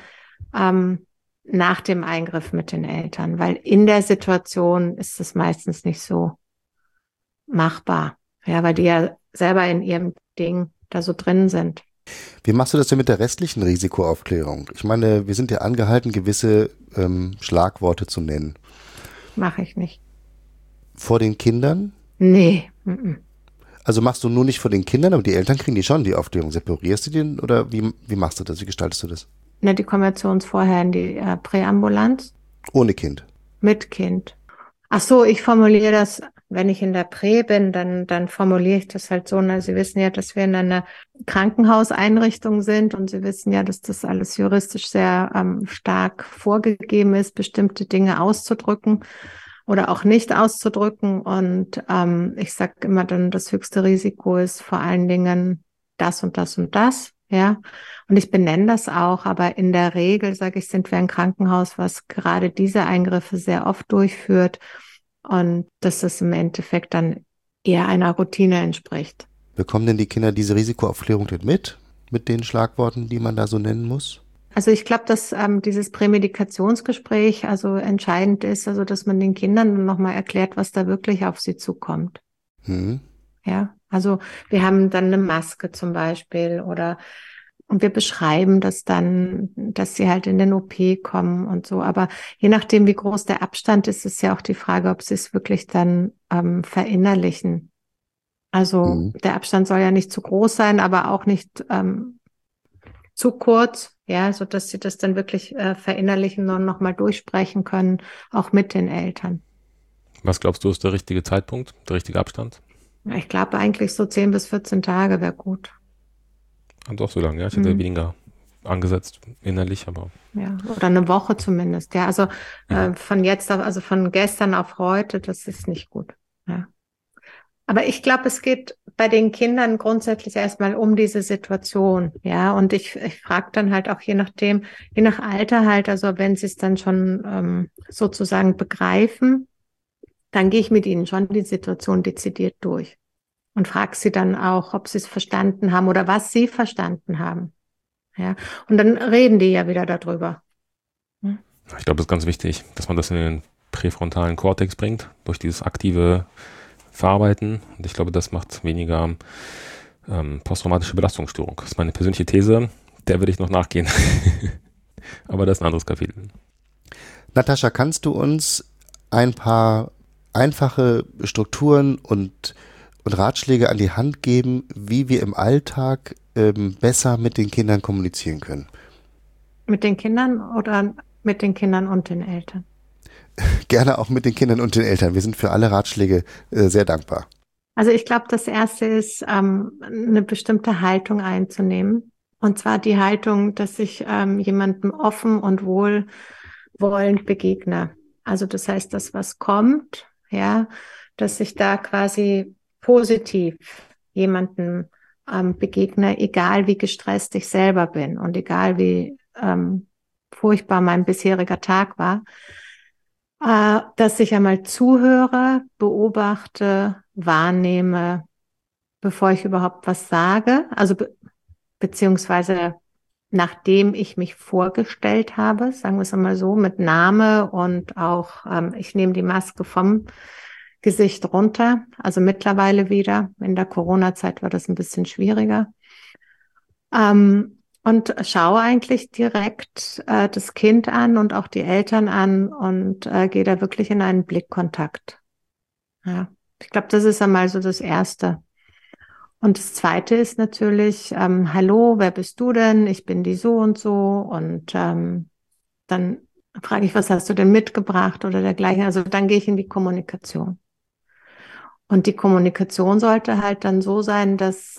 D: nach dem Eingriff mit den Eltern, weil in der Situation ist es meistens nicht so machbar, ja, weil die ja selber in ihrem Ding da so drin sind.
C: Wie machst du das denn mit der restlichen Risikoaufklärung? Ich meine, wir sind ja angehalten, gewisse Schlagworte zu nennen.
D: Mache ich nicht.
C: Vor den Kindern?
D: Nee.
C: Also machst du nur nicht vor den Kindern, aber die Eltern kriegen die schon, die Aufklärung. Separierst du den oder wie machst du das? Wie gestaltest du das?
D: Ne, die kommen jetzt zu uns vorher in die Präambulanz
C: Ohne Kind.
D: mit Kind. Ach so, ich formuliere das, wenn ich in der Prä bin, dann formuliere ich das halt so. Ne? Sie wissen ja, dass wir in einer Krankenhauseinrichtung sind, und Sie wissen ja, dass das alles juristisch sehr stark vorgegeben ist, bestimmte Dinge auszudrücken oder auch nicht auszudrücken. Und ich sage immer dann, das höchste Risiko ist vor allen Dingen das und das und das. Ja, und ich benenne das auch, aber in der Regel, sage ich, sind wir ein Krankenhaus, was gerade diese Eingriffe sehr oft durchführt, und dass es im Endeffekt dann eher einer Routine entspricht.
C: Bekommen denn die Kinder diese Risikoaufklärung denn mit den Schlagworten, die man da so nennen muss?
D: Also ich glaube, dass dieses Prämedikationsgespräch also entscheidend ist, also dass man den Kindern nochmal erklärt, was da wirklich auf sie zukommt. Ja, also wir haben dann eine Maske zum Beispiel, und wir beschreiben das dann, dass sie halt in den OP kommen und so. Aber je nachdem, wie groß der Abstand ist, ist ja auch die Frage, ob sie es wirklich dann verinnerlichen. Also der Abstand soll ja nicht zu groß sein, aber auch nicht zu kurz, ja, so dass sie das dann wirklich verinnerlichen und nochmal durchsprechen können, auch mit den Eltern.
B: Was glaubst du, ist der richtige Zeitpunkt, der richtige Abstand?
D: Ich glaube eigentlich so 10 bis 14 Tage wäre gut.
B: Ah, doch so lange, ja. Ich hätte weniger angesetzt innerlich, aber
D: Ja, oder eine Woche zumindest. Ja, also von jetzt auf, also von gestern auf heute, das ist nicht gut. Ja. Aber ich glaube, es geht bei den Kindern grundsätzlich erstmal um diese Situation. Ja, und ich frage dann halt auch je nachdem, je nach Alter halt, also wenn sie es dann schon sozusagen begreifen, dann gehe ich mit ihnen schon die Situation dezidiert durch und frage sie dann auch, ob sie es verstanden haben oder was sie verstanden haben. Ja, und dann reden die ja wieder darüber.
B: ich glaube, das ist ganz wichtig, dass man das in den präfrontalen Kortex bringt, durch dieses aktive Verarbeiten. Und ich glaube, das macht weniger posttraumatische Belastungsstörung. Das ist meine persönliche These, der würde ich noch nachgehen. Aber das ist ein anderes Kapitel.
C: Natascha, kannst du uns ein paar einfache Strukturen und Ratschläge an die Hand geben, wie wir im Alltag besser mit den Kindern kommunizieren können?
D: Mit den Kindern oder mit den Kindern und den Eltern?
C: Gerne auch mit den Kindern und den Eltern. Wir sind für alle Ratschläge sehr dankbar.
D: Also ich glaube, das Erste ist, eine bestimmte Haltung einzunehmen. Und zwar die Haltung, dass ich jemandem offen und wohlwollend begegne. Also das heißt, dass was kommt, ja, dass ich da quasi positiv jemandem begegne, egal wie gestresst ich selber bin und egal wie furchtbar mein bisheriger Tag war, dass ich einmal zuhöre, beobachte, wahrnehme, bevor ich überhaupt was sage, also beziehungsweise nachdem ich mich vorgestellt habe, sagen wir es einmal so, mit Name und auch, ich nehme die Maske vom Gesicht runter, also mittlerweile wieder. In der Corona-Zeit war das ein bisschen schwieriger. Und schaue eigentlich direkt das Kind an und auch die Eltern an und gehe da wirklich in einen Blickkontakt. Ja, ich glaube, das ist einmal so das Erste. Und das Zweite ist natürlich, hallo, wer bist du denn? Ich bin die so und so. Und dann frage ich, was hast du denn mitgebracht oder dergleichen. Also dann gehe ich in die Kommunikation. Und die Kommunikation sollte halt dann so sein, dass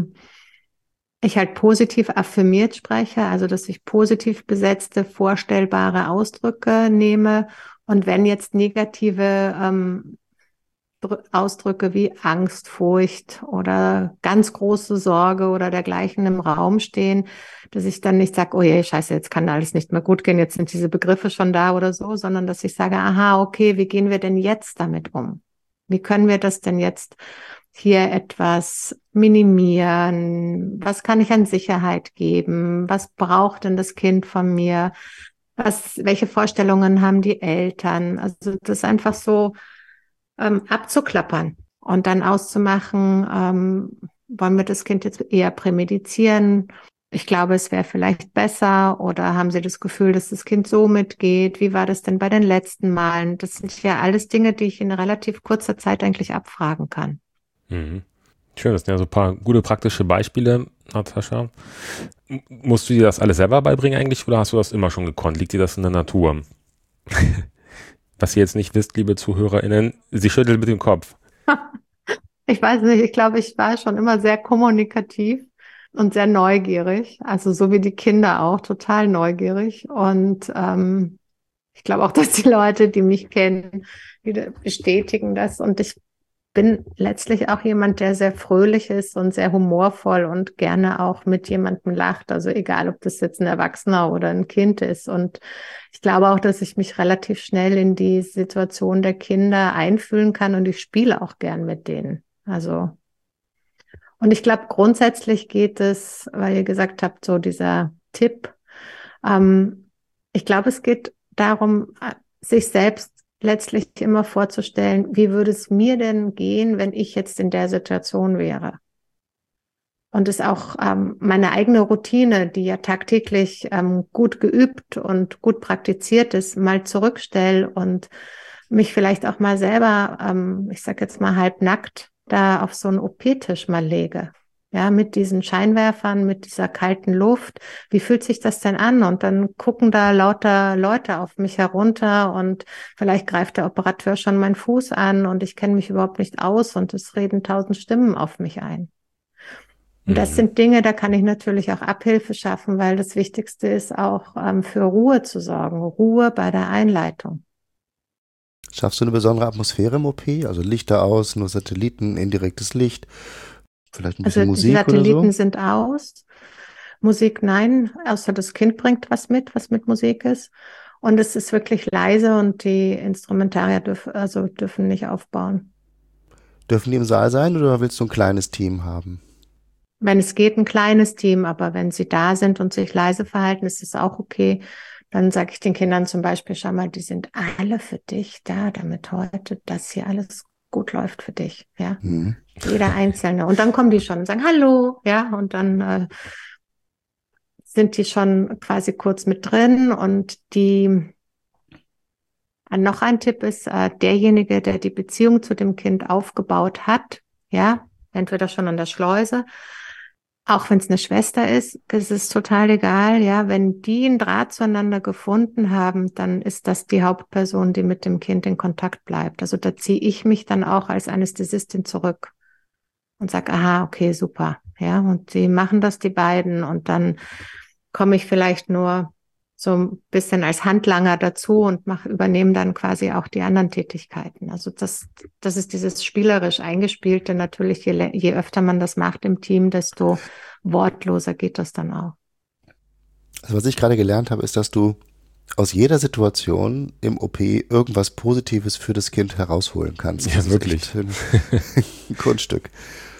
D: ich halt positiv affirmiert spreche, also dass ich positiv besetzte, vorstellbare Ausdrücke nehme. Und wenn jetzt negative Ausdrücke wie Angst, Furcht oder ganz große Sorge oder dergleichen im Raum stehen, dass ich dann nicht sage, oh je, scheiße, jetzt kann alles nicht mehr gut gehen, jetzt sind diese Begriffe schon da oder so, sondern dass ich sage, aha, okay, wie gehen wir denn jetzt damit um? Wie können wir das denn jetzt hier etwas minimieren? Was kann ich an Sicherheit geben? Was braucht denn das Kind von mir? Welche Vorstellungen haben die Eltern? Also das einfach so abzuklappern und dann auszumachen, wollen wir das Kind jetzt eher prämedizieren? Ich glaube, es wäre vielleicht besser, oder haben Sie das Gefühl, dass das Kind so mitgeht? Wie war das denn bei den letzten Malen? Das sind ja alles Dinge, die ich in relativ kurzer Zeit eigentlich abfragen kann.
B: Mhm. Schön, das sind ja so ein paar gute praktische Beispiele, Natascha. Musst du dir das alles selber beibringen eigentlich, oder hast du das immer schon gekonnt? Liegt dir das in der Natur? Was ihr jetzt nicht wisst, liebe ZuhörerInnen, sie schüttelt mit dem Kopf.
D: Ich weiß nicht, ich glaube, ich war schon immer sehr kommunikativ und sehr neugierig. Also so wie die Kinder auch, total neugierig. Und ich glaube auch, dass die Leute, die mich kennen, wieder bestätigen das. Und ich bin letztlich auch jemand, der sehr fröhlich ist und sehr humorvoll und gerne auch mit jemandem lacht. Also egal, ob das jetzt ein Erwachsener oder ein Kind ist. Und ich glaube auch, dass ich mich relativ schnell in die Situation der Kinder einfühlen kann, und ich spiele auch gern mit denen. Also, und ich glaube, grundsätzlich geht es, weil ihr gesagt habt, so dieser Tipp, ich glaube, es geht darum, sich selbst letztlich immer vorzustellen, wie würde es mir denn gehen, wenn ich jetzt in der Situation wäre? Und es auch meine eigene Routine, die ja tagtäglich gut geübt und gut praktiziert ist, mal zurückstelle und mich vielleicht auch mal selber, ich sag jetzt mal halbnackt, da auf so einen OP-Tisch mal lege. Ja, mit diesen Scheinwerfern, mit dieser kalten Luft. Wie fühlt sich das denn an? Und dann gucken da lauter Leute auf mich herunter und vielleicht greift der Operateur schon meinen Fuß an und ich kenne mich überhaupt nicht aus und es reden 1000 Stimmen auf mich ein. Und das sind Dinge, da kann ich natürlich auch Abhilfe schaffen, weil das Wichtigste ist auch für Ruhe zu sorgen, Ruhe bei der Einleitung.
C: Schaffst du eine besondere Atmosphäre im OP? Also Lichter aus, nur Satelliten, indirektes Licht, vielleicht ein bisschen
D: Also die
C: Musik oder
D: Satelliten
C: so?
D: sind aus, Musik nein, außer das Kind bringt was mit Musik ist. Und es ist wirklich leise und die Instrumentarier dürfen nicht aufbauen.
C: Dürfen die im Saal sein oder willst du ein kleines Team haben?
D: Wenn es geht, ein kleines Team, aber wenn sie da sind und sich leise verhalten, ist es auch okay. Dann sage ich den Kindern zum Beispiel, schau mal, die sind alle für dich da, damit heute das hier alles gut läuft für dich. Ja, jeder Einzelne. Und dann kommen die schon und sagen Hallo, ja, und dann sind die schon quasi kurz mit drin. Und noch ein Tipp ist, derjenige, der die Beziehung zu dem Kind aufgebaut hat, ja, entweder schon an der Schleuse, auch wenn es eine Schwester ist, es ist total egal, ja, wenn die einen Draht zueinander gefunden haben, dann ist das die Hauptperson, die mit dem Kind in Kontakt bleibt. Also da ziehe ich mich dann auch als Anästhesistin zurück und sage, aha, okay, super, ja, und die machen das, die beiden, und dann komme ich vielleicht nur so ein bisschen als Handlanger dazu und übernehme dann quasi auch die anderen Tätigkeiten. Also das ist dieses spielerisch Eingespielte. Natürlich, je öfter man das macht im Team, desto wortloser geht das dann auch.
C: Also was ich gerade gelernt habe, ist, dass du aus jeder Situation im OP irgendwas Positives für das Kind herausholen kannst.
B: Ja,
C: Das ist
B: wirklich.
C: echt ein Kunststück.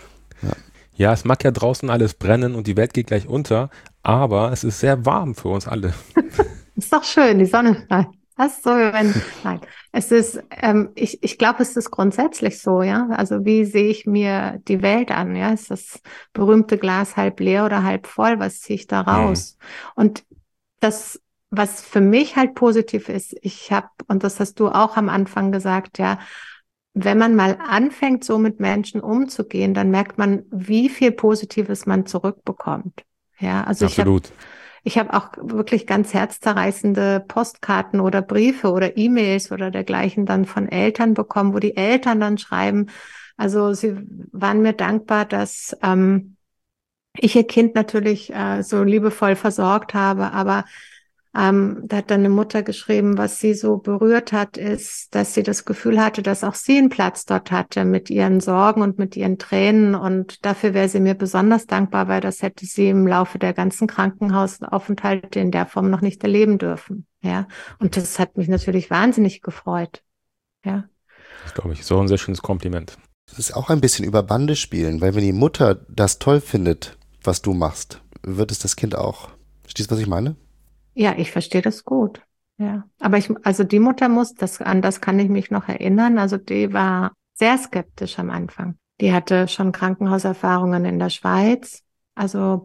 B: Ja, es mag ja draußen alles brennen und die Welt geht gleich unter, aber es ist sehr warm für uns alle.
D: Ist doch schön, die Sonne scheint. Das ist so, nein. Es ist, ich glaube, es ist grundsätzlich so, ja. Also wie sehe ich mir die Welt an, ja? Ist das berühmte Glas halb leer oder halb voll? Was ziehe ich da raus? Und das, was für mich halt positiv ist, und das hast du auch am Anfang gesagt, ja, wenn man mal anfängt, so mit Menschen umzugehen, dann merkt man, wie viel Positives man zurückbekommt. Ja, also
B: Absolut.
D: ich habe auch wirklich ganz herzzerreißende Postkarten oder Briefe oder E-Mails oder dergleichen dann von Eltern bekommen, wo die Eltern dann schreiben, also sie waren mir dankbar, dass ich ihr Kind natürlich so liebevoll versorgt habe, aber da hat dann eine Mutter geschrieben, was sie so berührt hat, ist, dass sie das Gefühl hatte, dass auch sie einen Platz dort hatte mit ihren Sorgen und mit ihren Tränen, und dafür wäre sie mir besonders dankbar, weil das hätte sie im Laufe der ganzen Krankenhausaufenthalte in der Form noch nicht erleben dürfen. Ja, und das hat mich natürlich wahnsinnig gefreut. Ja.
B: Das glaube ich, ist auch ein sehr schönes Kompliment.
C: Das ist auch ein bisschen über Bande spielen, weil wenn die Mutter das toll findet, was du machst, wird es das Kind auch. Verstehst du, was ich meine?
D: Ja, ich verstehe das gut. Ja, aber also die Mutter an das kann ich mich noch erinnern. Also die war sehr skeptisch am Anfang. Die hatte schon Krankenhauserfahrungen in der Schweiz. Also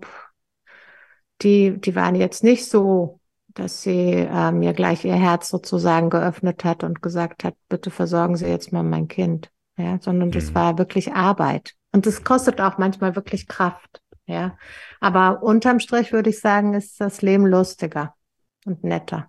D: die waren jetzt nicht so, dass sie mir gleich ihr Herz sozusagen geöffnet hat und gesagt hat, bitte versorgen Sie jetzt mal mein Kind. Ja, sondern das war wirklich Arbeit. Und das kostet auch manchmal wirklich Kraft. Ja, aber unterm Strich würde ich sagen, ist das Leben lustiger und netter.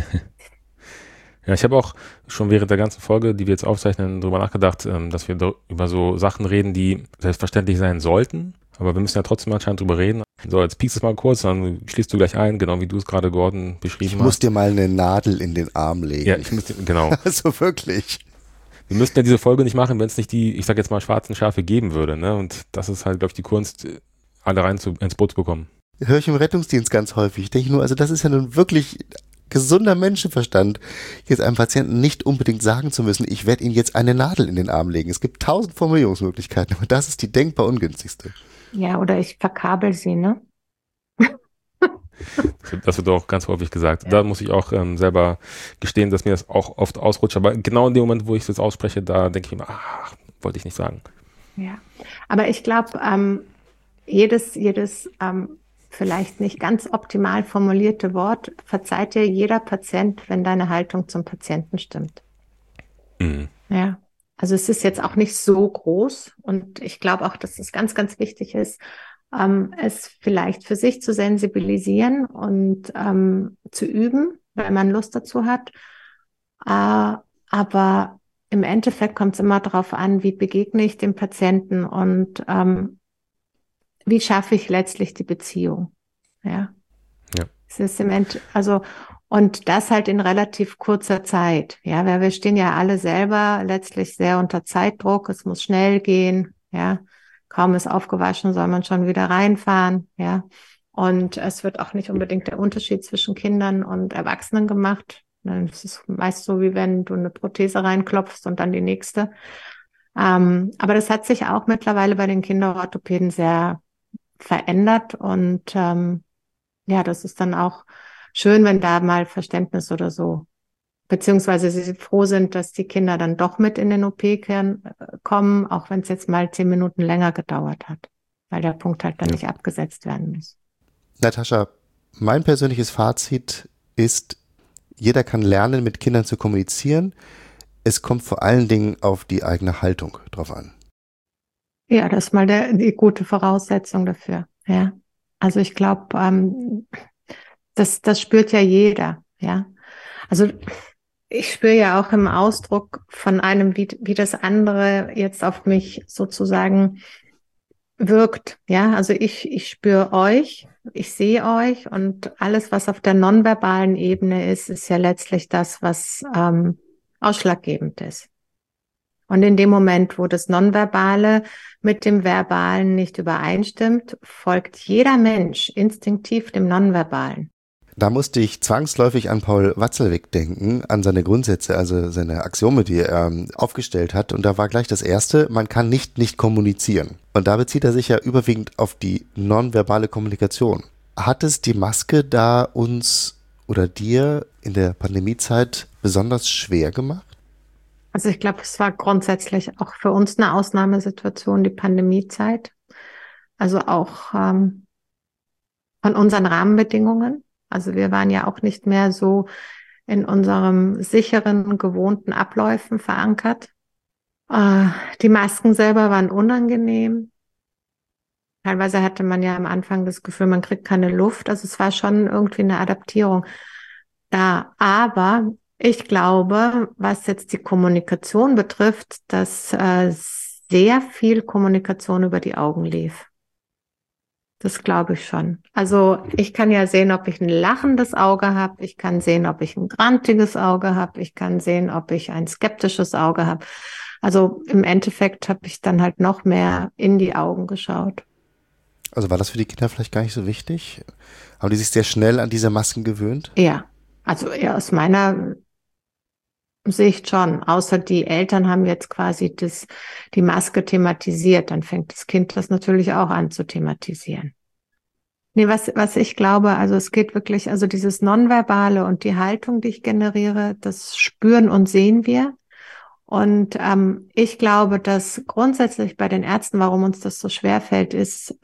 B: Ja, ich habe auch schon während der ganzen Folge, die wir jetzt aufzeichnen, darüber nachgedacht, dass wir über so Sachen reden, die selbstverständlich sein sollten. Aber wir müssen ja trotzdem anscheinend drüber reden. So, jetzt piekst es mal kurz, dann schließt du gleich ein, genau wie du es gerade, Gordon, beschrieben hast.
C: Ich muss dir mal eine Nadel in den Arm legen.
B: Ja, genau.
C: Also wirklich.
B: Wir müssten ja diese Folge nicht machen, wenn es nicht die, ich sag jetzt mal, schwarzen Schafe geben würde, ne? Und das ist halt, glaube ich, die Kunst, alle ins Boot zu bekommen.
C: Höre ich im Rettungsdienst ganz häufig. Ich denke nur, also das ist ja nun wirklich gesunder Menschenverstand, jetzt einem Patienten nicht unbedingt sagen zu müssen, ich werde Ihnen jetzt eine Nadel in den Arm legen. Es gibt 1000 Formulierungsmöglichkeiten, aber das ist die denkbar ungünstigste.
D: Ja, oder ich verkabel sie, ne?
B: Das wird auch ganz häufig gesagt. Ja. Da muss ich auch selber gestehen, dass mir das auch oft ausrutscht. Aber genau in dem Moment, wo ich das ausspreche, da denke ich immer, wollte ich nicht sagen.
D: Ja, aber ich glaube, jedes vielleicht nicht ganz optimal formulierte Wort verzeiht dir jeder Patient, wenn deine Haltung zum Patienten stimmt.
B: Mhm.
D: Ja, also es ist jetzt auch nicht so groß, und ich glaube auch, dass es ganz, ganz wichtig ist, es vielleicht für sich zu sensibilisieren und zu üben, weil man Lust dazu hat. Aber im Endeffekt kommt es immer darauf an, wie begegne ich dem Patienten und wie schaffe ich letztlich die Beziehung. Ja.
B: Ja.
D: Es ist und das halt in relativ kurzer Zeit. Ja, weil wir stehen ja alle selber letztlich sehr unter Zeitdruck. Es muss schnell gehen. Ja, kaum ist aufgewaschen, soll man schon wieder reinfahren. Ja, und es wird auch nicht unbedingt der Unterschied zwischen Kindern und Erwachsenen gemacht. Es ist meist so, wie wenn du eine Prothese reinklopfst und dann die nächste. Aber das hat sich auch mittlerweile bei den Kinderorthopäden sehr verändert und ja, das ist dann auch schön, wenn da mal Verständnis oder so, beziehungsweise sie froh sind, dass die Kinder dann doch mit in den OP-Kern kommen, auch wenn es jetzt mal 10 Minuten länger gedauert hat, weil der Punkt halt dann nicht abgesetzt werden muss.
C: Natascha, mein persönliches Fazit ist, jeder kann lernen, mit Kindern zu kommunizieren. Es kommt vor allen Dingen auf die eigene Haltung drauf an.
D: Ja, das ist mal die gute Voraussetzung dafür. Ja, also ich glaube, das spürt ja jeder. Ja, also ich spüre ja auch im Ausdruck von einem, wie das andere jetzt auf mich sozusagen wirkt. Ja, also ich spüre euch, ich sehe euch und alles, was auf der nonverbalen Ebene ist ja letztlich das, was ausschlaggebend ist. Und in dem Moment, wo das Nonverbale mit dem Verbalen nicht übereinstimmt, folgt jeder Mensch instinktiv dem Nonverbalen.
C: Da musste ich zwangsläufig an Paul Watzlawick denken, an seine Grundsätze, also seine Axiome, die er aufgestellt hat. Und da war gleich das erste, man kann nicht kommunizieren. Und da bezieht er sich ja überwiegend auf die nonverbale Kommunikation. Hat es die Maske da uns oder dir in der Pandemiezeit besonders schwer gemacht?
D: Also ich glaube, es war grundsätzlich auch für uns eine Ausnahmesituation, die Pandemiezeit. Also auch von unseren Rahmenbedingungen. Also wir waren ja auch nicht mehr so in unserem sicheren, gewohnten Abläufen verankert. Die Masken selber waren unangenehm. Teilweise hatte man ja am Anfang das Gefühl, man kriegt keine Luft. Also es war schon irgendwie eine Adaptierung da. Aber ich glaube, was jetzt die Kommunikation betrifft, dass sehr viel Kommunikation über die Augen lief. Das glaube ich schon. Also ich kann ja sehen, ob ich ein lachendes Auge habe. Ich kann sehen, ob ich ein grantiges Auge habe. Ich kann sehen, ob ich ein skeptisches Auge habe. Also im Endeffekt habe ich dann halt noch mehr in die Augen geschaut.
C: Also war das für die Kinder vielleicht gar nicht so wichtig? Haben die sich sehr schnell an diese Masken gewöhnt?
D: Ja, also eher aus meiner Sicht schon. Außer die Eltern haben jetzt quasi die Maske thematisiert. Dann fängt das Kind das natürlich auch an zu thematisieren. Nee, was ich glaube, also es geht wirklich, also dieses Nonverbale und die Haltung, die ich generiere, das spüren und sehen wir. Und ich glaube, dass grundsätzlich bei den Ärzten, warum uns das so schwerfällt, ist,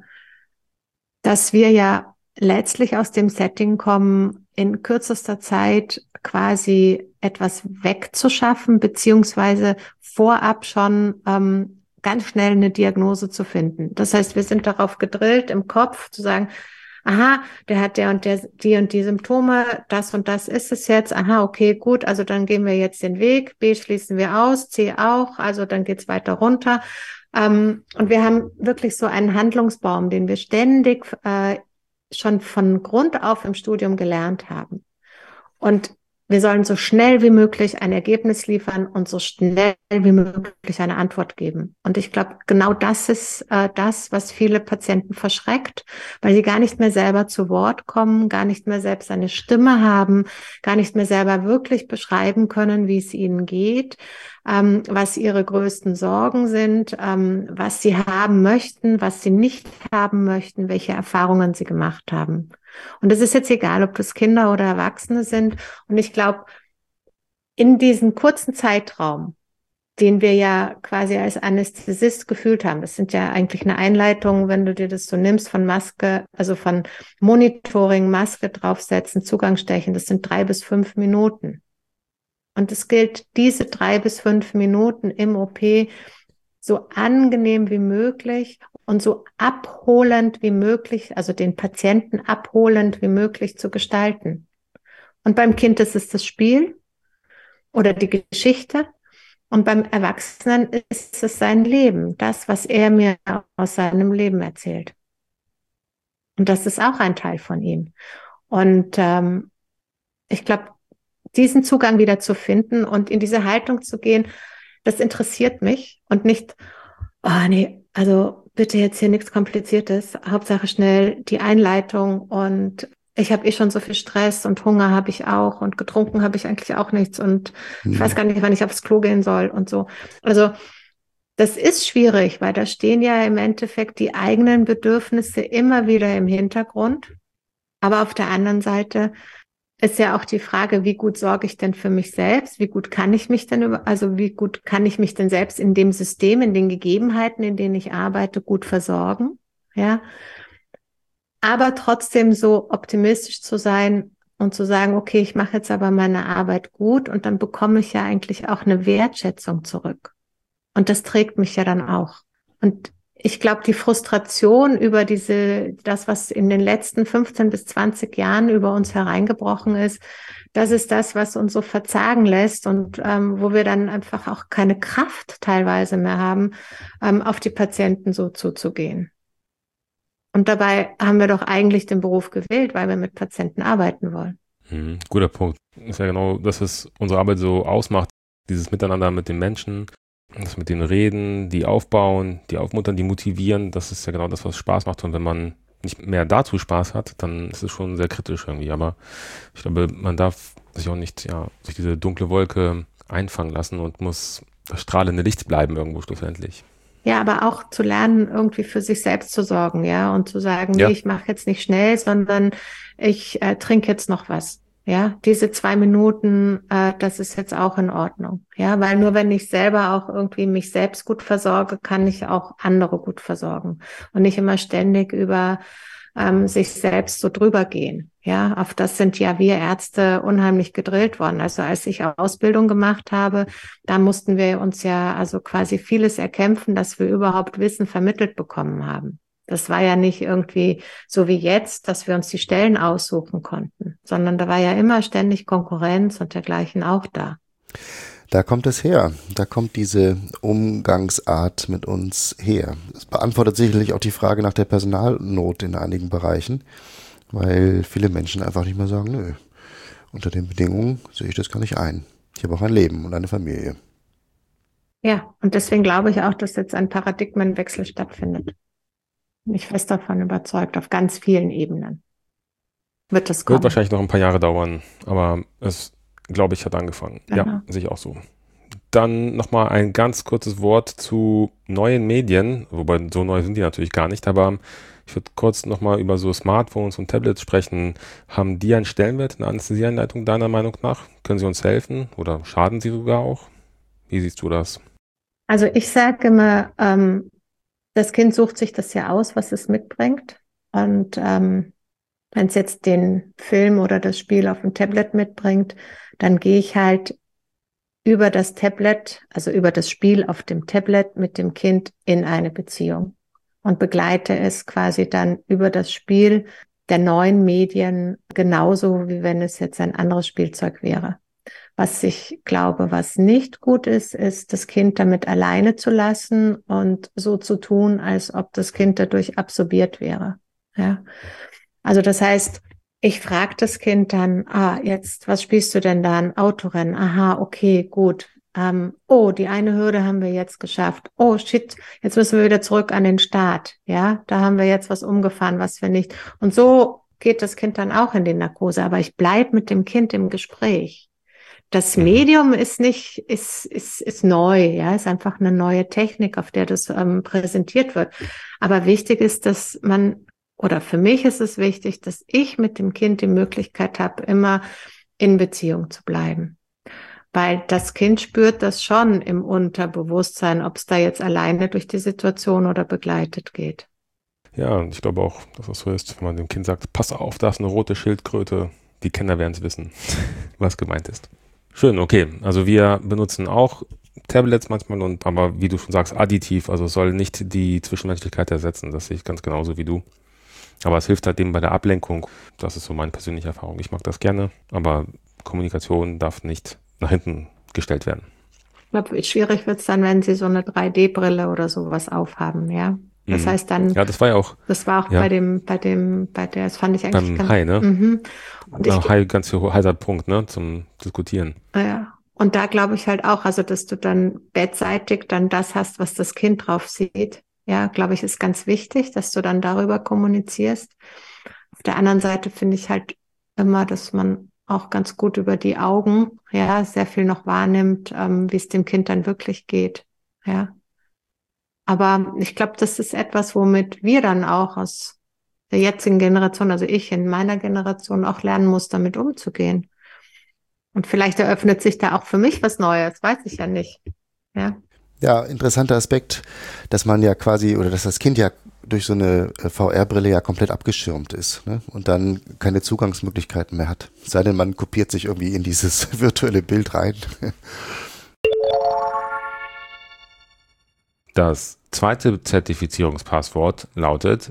D: dass wir ja letztlich aus dem Setting kommen, in kürzester Zeit quasi etwas wegzuschaffen, beziehungsweise vorab schon ganz schnell eine Diagnose zu finden. Das heißt, wir sind darauf gedrillt, im Kopf zu sagen, aha, der hat die und die Symptome, das und das ist es jetzt, aha, okay, gut, also dann gehen wir jetzt den Weg, B schließen wir aus, C auch, also dann geht's weiter runter. Und wir haben wirklich so einen Handlungsbaum, den wir ständig schon von Grund auf im Studium gelernt haben. Und wir sollen so schnell wie möglich ein Ergebnis liefern und so schnell wie möglich eine Antwort geben. Und ich glaube, genau das ist das, was viele Patienten verschreckt, weil sie gar nicht mehr selber zu Wort kommen, gar nicht mehr selbst eine Stimme haben, gar nicht mehr selber wirklich beschreiben können, wie es ihnen geht, was ihre größten Sorgen sind, was sie haben möchten, was sie nicht haben möchten, welche Erfahrungen sie gemacht haben. Und es ist jetzt egal, ob das Kinder oder Erwachsene sind. Und ich glaube, in diesem kurzen Zeitraum, den wir ja quasi als Anästhesist gefühlt haben, das sind ja eigentlich eine Einleitung, wenn du dir das so nimmst, von Maske, also von Monitoring, Maske draufsetzen, Zugangsstechen, das sind 3 bis 5 Minuten. Und es gilt, diese 3 bis 5 Minuten im OP so angenehm wie möglich und so abholend wie möglich, also den Patienten abholend wie möglich zu gestalten. Und beim Kind ist es das Spiel oder die Geschichte. Und beim Erwachsenen ist es sein Leben, das, was er mir aus seinem Leben erzählt. Und das ist auch ein Teil von ihm. Und ich glaube, diesen Zugang wieder zu finden und in diese Haltung zu gehen, das interessiert mich und nicht, oh nee, also bitte jetzt hier nichts Kompliziertes, Hauptsache schnell die Einleitung und ich habe schon so viel Stress und Hunger habe ich auch und getrunken habe ich eigentlich auch nichts und ich weiß gar nicht, wann ich aufs Klo gehen soll und so. Also das ist schwierig, weil da stehen ja im Endeffekt die eigenen Bedürfnisse immer wieder im Hintergrund. Aber auf der anderen Seite ist ja auch die Frage, wie gut sorge ich denn für mich selbst? Wie gut kann ich mich denn wie gut kann ich mich denn selbst in dem System, in den Gegebenheiten, in denen ich arbeite, gut versorgen? Ja. Aber trotzdem so optimistisch zu sein und zu sagen, okay, ich mache jetzt aber meine Arbeit gut und dann bekomme ich ja eigentlich auch eine Wertschätzung zurück. Und das trägt mich ja dann auch. Und ich glaube, die Frustration über das, was in den letzten 15 bis 20 Jahren über uns hereingebrochen ist, das ist das, was uns so verzagen lässt und wo wir dann einfach auch keine Kraft teilweise mehr haben, auf die Patienten so zuzugehen. Und dabei haben wir doch eigentlich den Beruf gewählt, weil wir mit Patienten arbeiten wollen.
B: Guter Punkt. Ist ja genau das, was unsere Arbeit so ausmacht. Dieses Miteinander mit den Menschen, das mit denen reden, die aufbauen, die aufmuntern, die motivieren. Das ist ja genau das, was Spaß macht. Und wenn man nicht mehr dazu Spaß hat, dann ist es schon sehr kritisch irgendwie. Aber ich glaube, man darf sich auch nicht durch diese dunkle Wolke einfangen lassen und muss das strahlende Licht bleiben irgendwo schlussendlich.
D: Ja, aber auch zu lernen, irgendwie für sich selbst zu sorgen, ja, und zu sagen, nee, ich mache jetzt nicht schnell, sondern ich trinke jetzt noch was. Ja, diese 2 Minuten, das ist jetzt auch in Ordnung. Ja, weil nur wenn ich selber auch irgendwie mich selbst gut versorge, kann ich auch andere gut versorgen und nicht immer ständig über sich selbst so drüber gehen. Ja, auf das sind ja wir Ärzte unheimlich gedrillt worden. Also als ich Ausbildung gemacht habe, da mussten wir uns ja also quasi vieles erkämpfen, dass wir überhaupt Wissen vermittelt bekommen haben. Das war ja nicht irgendwie so wie jetzt, dass wir uns die Stellen aussuchen konnten, sondern da war ja immer ständig Konkurrenz und dergleichen auch da.
C: Da kommt es her. Da kommt diese Umgangsart mit uns her. Das beantwortet sicherlich auch die Frage nach der Personalnot in einigen Bereichen, weil viele Menschen einfach nicht mehr sagen, nö, unter den Bedingungen sehe ich das gar nicht ein. Ich habe auch ein Leben und eine Familie.
D: Ja, und deswegen glaube ich auch, dass jetzt ein Paradigmenwechsel stattfindet. Bin ich fest davon überzeugt, auf ganz vielen Ebenen wird es kommen.
B: Wird wahrscheinlich noch ein paar Jahre dauern, aber es, glaube ich, hat angefangen. Genau. Ja, sehe ich auch so. Dann nochmal ein ganz kurzes Wort zu neuen Medien, wobei so neu sind die natürlich gar nicht, aber ich würde kurz nochmal über so Smartphones und Tablets sprechen. Haben die einen Stellenwert in der Anästhesieanleitung deiner Meinung nach? Können sie uns helfen oder schaden sie sogar auch? Wie siehst du das?
D: Also ich sage immer, das Kind sucht sich das ja aus, was es mitbringt. Und wenn es jetzt den Film oder das Spiel auf dem Tablet mitbringt, dann gehe ich halt über das Tablet, also über das Spiel auf dem Tablet mit dem Kind in eine Beziehung und begleite es quasi dann über das Spiel der neuen Medien genauso, wie wenn es jetzt ein anderes Spielzeug wäre. Was ich glaube, was nicht gut ist, ist, das Kind damit alleine zu lassen und so zu tun, als ob das Kind dadurch absorbiert wäre. Ja. Also das heißt, ich frage das Kind dann, jetzt, was spielst du denn da? Ein Autorennen? Aha, okay, gut. Die eine Hürde haben wir jetzt geschafft. Oh, shit, jetzt müssen wir wieder zurück an den Start. Ja, da haben wir jetzt was umgefahren, was wir nicht. Und so geht das Kind dann auch in die Narkose. Aber ich bleibe mit dem Kind im Gespräch. Das Medium ist neu, ja, ist einfach eine neue Technik, auf der das präsentiert wird. Aber wichtig ist, dass oder für mich ist es wichtig, dass ich mit dem Kind die Möglichkeit habe, immer in Beziehung zu bleiben. Weil das Kind spürt das schon im Unterbewusstsein, ob es da jetzt alleine durch die Situation oder begleitet geht.
B: Ja, und ich glaube auch, dass das so ist, wenn man dem Kind sagt, pass auf, da ist eine rote Schildkröte. Die Kinder werden es wissen, was gemeint ist. Schön, okay. Also wir benutzen auch Tablets manchmal, aber wie du schon sagst, additiv, also es soll nicht die Zwischenmenschlichkeit ersetzen. Das sehe ich ganz genauso wie du. Aber es hilft halt eben bei der Ablenkung. Das ist so meine persönliche Erfahrung. Ich mag das gerne, aber Kommunikation darf nicht nach hinten gestellt werden.
D: Ich glaube, schwierig wird es dann, wenn sie so eine 3D-Brille oder sowas aufhaben, ja. Das heißt dann.
B: Ja, das war ja auch.
D: Das war auch
B: ja,
D: das fand ich eigentlich
B: beim Hai, ne?
D: Und
B: Hai, ganz heißer Punkt, ne, zum Diskutieren.
D: Ja. Und da glaube ich halt auch, also, dass du dann beidseitig dann das hast, was das Kind drauf sieht. Ja, glaube ich, ist ganz wichtig, dass du dann darüber kommunizierst. Auf der anderen Seite finde ich halt immer, dass man auch ganz gut über die Augen, ja, sehr viel noch wahrnimmt, wie es dem Kind dann wirklich geht, ja. Aber ich glaube, das ist etwas, womit wir dann auch aus der jetzigen Generation, also ich in meiner Generation auch lernen muss, damit umzugehen. Und vielleicht eröffnet sich da auch für mich was Neues, weiß ich ja nicht, ja.
C: Ja, interessanter Aspekt, dass man ja quasi, oder dass das Kind ja durch so eine VR-Brille ja komplett abgeschirmt ist, ne? Und dann keine Zugangsmöglichkeiten mehr hat. Es sei denn, man kopiert sich irgendwie in dieses virtuelle Bild rein.
B: Das zweite Zertifizierungspasswort lautet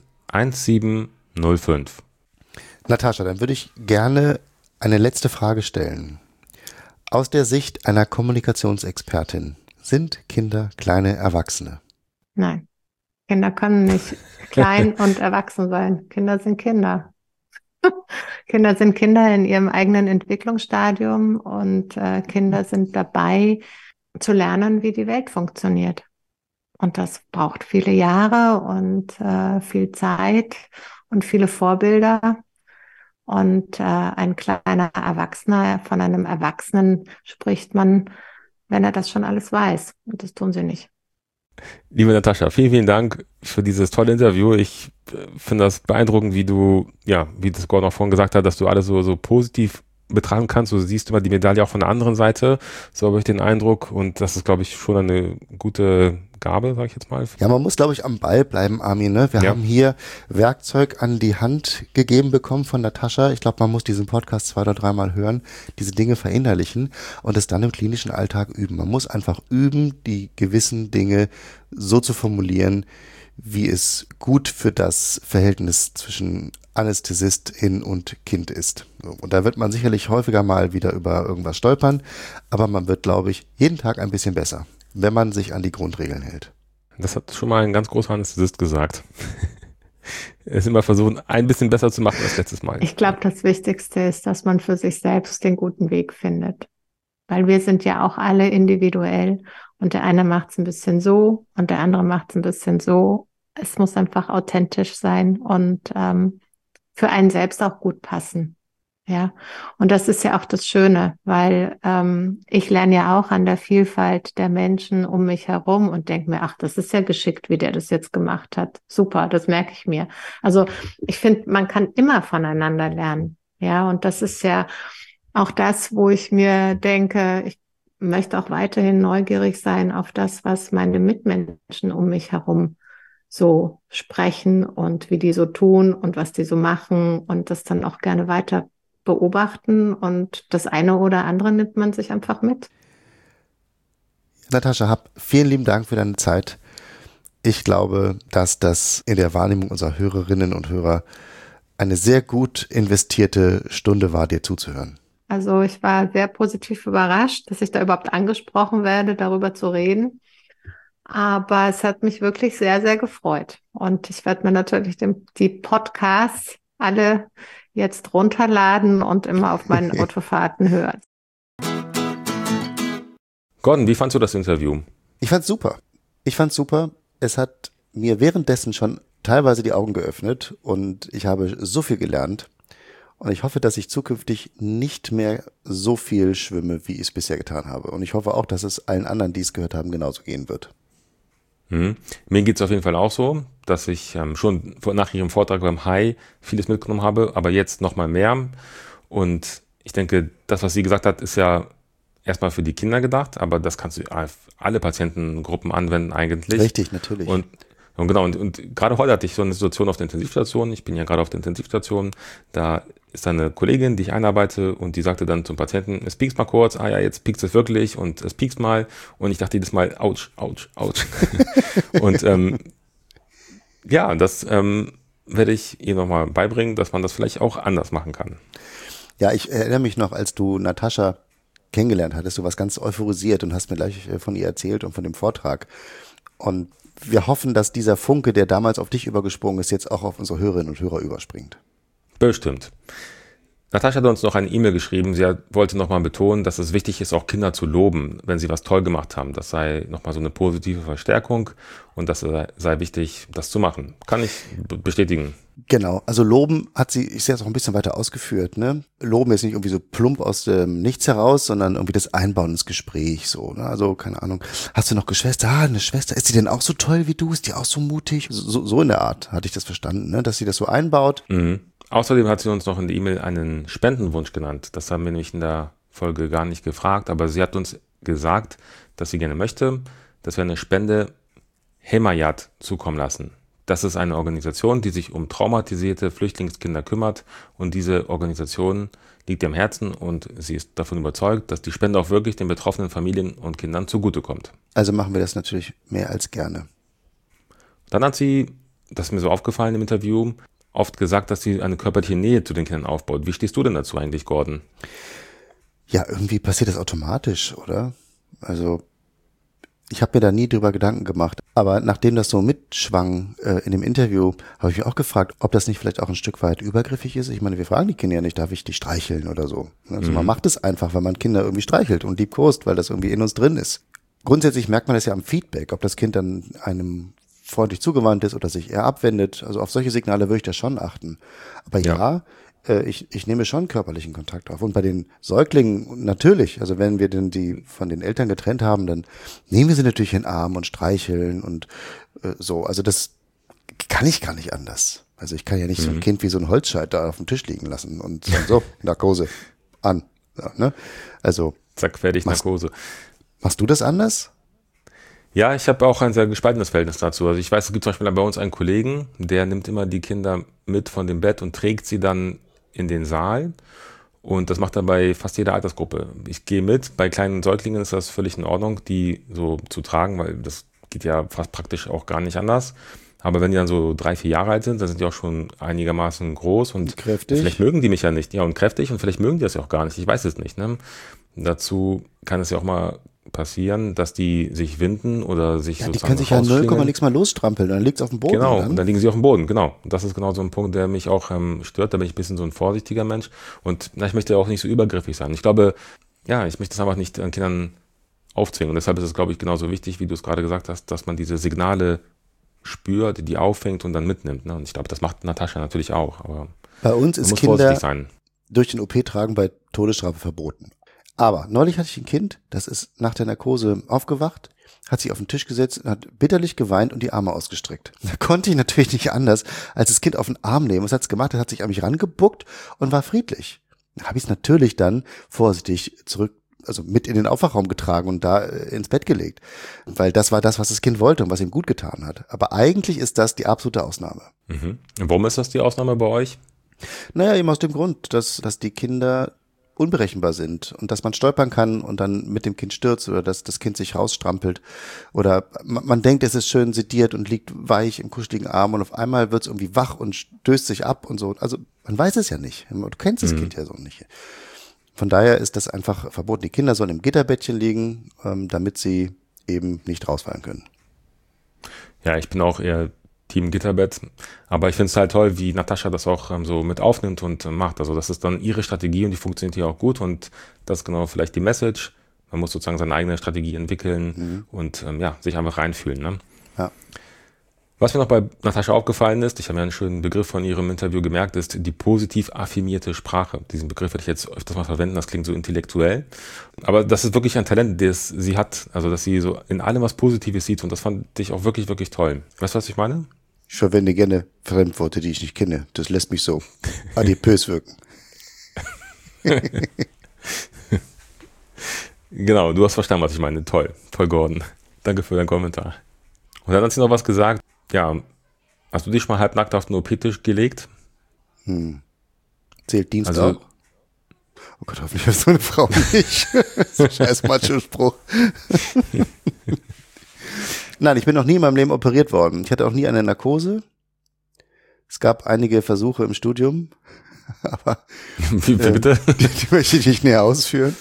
B: 1705.
C: Natascha, dann würde ich gerne eine letzte Frage stellen. Aus der Sicht einer Kommunikationsexpertin, sind Kinder kleine Erwachsene?
D: Nein, Kinder können nicht klein und erwachsen sein. Kinder sind Kinder. Kinder sind Kinder in ihrem eigenen Entwicklungsstadium und Kinder sind dabei zu lernen, wie die Welt funktioniert. Und das braucht viele Jahre und viel Zeit und viele Vorbilder. Und ein kleiner Erwachsener, von einem Erwachsenen spricht man, wenn er das schon alles weiß. Und das tun sie nicht.
B: Liebe Natascha, vielen, vielen Dank für dieses tolle Interview. Ich finde das beeindruckend, wie das Gordon auch vorhin gesagt hat, dass du alles so positiv betrachten kannst. Du siehst immer die Medaille auch von der anderen Seite. So habe ich den Eindruck. Und das ist, glaube ich, schon eine gute Gabe, sage ich jetzt mal.
C: Ja, man muss, glaube ich, am Ball bleiben, Armin. Ne? Wir haben hier Werkzeug an die Hand gegeben bekommen von Natascha. Ich glaube, man muss diesen Podcast 2 oder 3 Mal hören, diese Dinge verinnerlichen und es dann im klinischen Alltag üben. Man muss einfach üben, die gewissen Dinge so zu formulieren, wie es gut für das Verhältnis zwischen Anästhesistin und Kind ist. Und da wird man sicherlich häufiger mal wieder über irgendwas stolpern, aber man wird, glaube ich, jeden Tag ein bisschen besser, wenn man sich an die Grundregeln hält.
B: Das hat schon mal ein ganz großer Anästhesist gesagt. Es immer versuchen, ein bisschen besser zu machen als letztes Mal.
D: Ich glaube, das Wichtigste ist, dass man für sich selbst den guten Weg findet. Weil wir sind ja auch alle individuell und der eine macht es ein bisschen so und der andere macht es ein bisschen so. Es muss einfach authentisch sein und für einen selbst auch gut passen. Ja, und das ist ja auch das Schöne, weil ich lerne ja auch an der Vielfalt der Menschen um mich herum und denke mir, ach, das ist ja geschickt, wie der das jetzt gemacht hat. Super, das merke ich mir. Also ich finde, man kann immer voneinander lernen. Ja, und das ist ja auch das, wo ich mir denke, ich möchte auch weiterhin neugierig sein auf das, was meine Mitmenschen um mich herum so sprechen und wie die so tun und was die so machen und das dann auch gerne weiter beobachten und das eine oder andere nimmt man sich einfach mit.
C: Natascha, vielen lieben Dank für deine Zeit. Ich glaube, dass das in der Wahrnehmung unserer Hörerinnen und Hörer eine sehr gut investierte Stunde war, dir zuzuhören.
D: Also ich war sehr positiv überrascht, dass ich da überhaupt angesprochen werde, darüber zu reden. Aber es hat mich wirklich sehr, sehr gefreut. Und ich werde mir natürlich die Podcasts alle jetzt runterladen und immer auf meinen Autofahrten hören.
B: Gordon, wie fandst du das Interview?
C: Ich fand's super. Es hat mir währenddessen schon teilweise die Augen geöffnet und ich habe so viel gelernt. Und ich hoffe, dass ich zukünftig nicht mehr so viel schwimme, wie ich es bisher getan habe. Und ich hoffe auch, dass es allen anderen, die es gehört haben, genauso gehen wird.
B: Mir geht es auf jeden Fall auch so, dass ich schon nach Ihrem Vortrag beim Hai vieles mitgenommen habe, aber jetzt nochmal mehr. Und ich denke, das, was sie gesagt hat, ist ja erstmal für die Kinder gedacht, aber das kannst du auf alle Patientengruppen anwenden eigentlich.
C: Richtig, natürlich.
B: Und genau, und gerade heute hatte ich so eine Situation auf der Intensivstation. Ich bin ja gerade auf der Intensivstation. Da ist da eine Kollegin, die ich einarbeite und die sagte dann zum Patienten, es piekst mal kurz, ah ja, jetzt piekst es wirklich und es piekst mal und ich dachte jedes Mal, ouch, ouch, ouch. Und ja, das werde ich ihr nochmal beibringen, dass man das vielleicht auch anders machen kann.
C: Ja, ich erinnere mich noch, als du Natascha kennengelernt hattest, du warst ganz euphorisiert und hast mir gleich von ihr erzählt und von dem Vortrag. Und wir hoffen, dass dieser Funke, der damals auf dich übergesprungen ist, jetzt auch auf unsere Hörerinnen und Hörer überspringt.
B: Bestimmt. Natascha hat uns noch eine E-Mail geschrieben. Wollte nochmal betonen, dass es wichtig ist, auch Kinder zu loben, wenn sie was toll gemacht haben. Das sei nochmal so eine positive Verstärkung und das sei wichtig, das zu machen. Kann ich bestätigen.
C: Genau, also loben hat sie, ich sehe es auch ein bisschen weiter ausgeführt, ne? Loben ist nicht irgendwie so plump aus dem Nichts heraus, sondern irgendwie das Einbauen ins Gespräch, so, ne? Also, keine Ahnung, hast du noch Geschwister? Ah, eine Schwester, ist die denn auch so toll wie du? Ist die auch so mutig? So in der Art hatte ich das verstanden, ne? Dass sie das so einbaut.
B: Mhm. Außerdem hat sie uns noch in der E-Mail einen Spendenwunsch genannt. Das haben wir nämlich in der Folge gar nicht gefragt, aber sie hat uns gesagt, dass sie gerne möchte, dass wir eine Spende Hemayat zukommen lassen. Das ist eine Organisation, die sich um traumatisierte Flüchtlingskinder kümmert und diese Organisation liegt ihr am Herzen und sie ist davon überzeugt, dass die Spende auch wirklich den betroffenen Familien und Kindern zugutekommt.
C: Also machen wir das natürlich mehr als gerne.
B: Dann hat sie, das ist mir so aufgefallen im Interview, oft gesagt, dass sie eine körperliche Nähe zu den Kindern aufbaut. Wie stehst du denn dazu eigentlich, Gordon?
C: Ja, irgendwie passiert das automatisch, oder? Also ich habe mir da nie drüber Gedanken gemacht. Aber nachdem das so mitschwang in dem Interview, habe ich mich auch gefragt, ob das nicht vielleicht auch ein Stück weit übergriffig ist. Ich meine, wir fragen die Kinder ja nicht, darf ich dich streicheln oder so. Also man macht es einfach, weil man Kinder irgendwie streichelt und liebkost, weil das irgendwie in uns drin ist. Grundsätzlich merkt man das ja am Feedback, ob das Kind dann einem freundlich zugewandt ist oder sich eher abwendet. Also auf solche Signale würde ich da schon achten. Aber ja, ich nehme schon körperlichen Kontakt auf. Und bei den Säuglingen natürlich, also wenn wir denn die von den Eltern getrennt haben, dann nehmen wir sie natürlich in den Arm und streicheln und so. Also das kann ich gar nicht anders. Also ich kann ja nicht so ein Kind wie so ein Holzscheit da auf dem Tisch liegen lassen und sagen, so, Narkose, an. Ja, ne? Also
B: zack, fertig, Narkose.
C: Machst du das anders?
B: Ja, ich habe auch ein sehr gespaltenes Verhältnis dazu. Also ich weiß, es gibt zum Beispiel bei uns einen Kollegen, der nimmt immer die Kinder mit von dem Bett und trägt sie dann in den Saal. Und das macht er bei fast jeder Altersgruppe. Ich gehe mit. Bei kleinen Säuglingen ist das völlig in Ordnung, die so zu tragen, weil das geht ja fast praktisch auch gar nicht anders. Aber wenn die dann so 3, 4 Jahre alt sind, dann sind die auch schon einigermaßen groß und
C: kräftig.
B: Vielleicht mögen die mich ja nicht. Ja, und kräftig und vielleicht mögen die das ja auch gar nicht. Ich weiß es nicht. Ne? Dazu kann es ja auch mal passieren, dass die sich winden oder sich
C: ja,
B: sozusagen
C: die können sich ja 0, nix mal losstrampeln, dann liegt es auf dem Boden.
B: Genau, und dann liegen sie auf dem Boden, genau. Und das ist genau so ein Punkt, der mich auch stört. Da bin ich ein bisschen so ein vorsichtiger Mensch. Und ich möchte ja auch nicht so übergriffig sein. Ich glaube, ja, ich möchte das einfach nicht an Kindern aufzwingen. Und deshalb ist es, glaube ich, genauso wichtig, wie du es gerade gesagt hast, dass man diese Signale spürt, die auffängt und dann mitnimmt. Ne? Und ich glaube, das macht Natascha natürlich auch. Aber
C: bei uns ist Kinder durch den OP-Tragen bei Todesstrafe verboten. Aber neulich hatte ich ein Kind, das ist nach der Narkose aufgewacht, hat sich auf den Tisch gesetzt und hat bitterlich geweint und die Arme ausgestreckt. Da konnte ich natürlich nicht anders, als das Kind auf den Arm nehmen. Was hat es gemacht? Es hat sich an mich rangebuckt und war friedlich. Da habe ich es natürlich dann vorsichtig zurück, also mit in den Aufwachraum getragen und da ins Bett gelegt. Weil das war das, was das Kind wollte und was ihm gut getan hat. Aber eigentlich ist das die absolute Ausnahme.
B: Mhm. Und warum ist das die Ausnahme bei euch?
C: Naja, eben aus dem Grund, dass die Kinder unberechenbar sind und dass man stolpern kann und dann mit dem Kind stürzt oder dass das Kind sich rausstrampelt oder man denkt, es ist schön sediert und liegt weich im kuscheligen Arm und auf einmal wird es irgendwie wach und stößt sich ab und so. Also man weiß es ja nicht. Du kennst das Kind ja so nicht. Von daher ist das einfach verboten. Die Kinder sollen im Gitterbettchen liegen, damit sie eben nicht rausfallen können.
B: Ja, ich bin auch eher Team Gitterbett. Aber ich finde es halt toll, wie Natascha das auch so mit aufnimmt und macht. Also das ist dann ihre Strategie und die funktioniert hier auch gut und das ist genau vielleicht die Message. Man muss sozusagen seine eigene Strategie entwickeln und sich einfach reinfühlen. Ne?
C: Ja.
B: Was mir noch bei Natascha aufgefallen ist, ich habe ja einen schönen Begriff von ihrem Interview gemerkt, ist die positiv affirmierte Sprache. Diesen Begriff werde ich jetzt öfters mal verwenden, das klingt so intellektuell. Aber das ist wirklich ein Talent, das sie hat. Also dass sie so in allem was Positives sieht und das fand ich auch wirklich, wirklich toll. Weißt du, was ich meine?
C: Ich verwende gerne Fremdworte, die ich nicht kenne. Das lässt mich so adipös wirken.
B: Genau, du hast verstanden, was ich meine. Toll, Gordon. Danke für deinen Kommentar. Und dann hat sie noch was gesagt. Ja, hast du dich mal halbnackt auf den OP-Tisch gelegt?
C: Zählt Dienst
B: Also-
C: auch? Oh Gott, hoffentlich hast du eine Frau nicht. Das ist ein scheiß Macho-Spruch. Nein, ich bin noch nie in meinem Leben operiert worden. Ich hatte auch nie eine Narkose. Es gab einige Versuche im Studium, aber
B: Wie bitte?
C: die möchte ich nicht näher ausführen.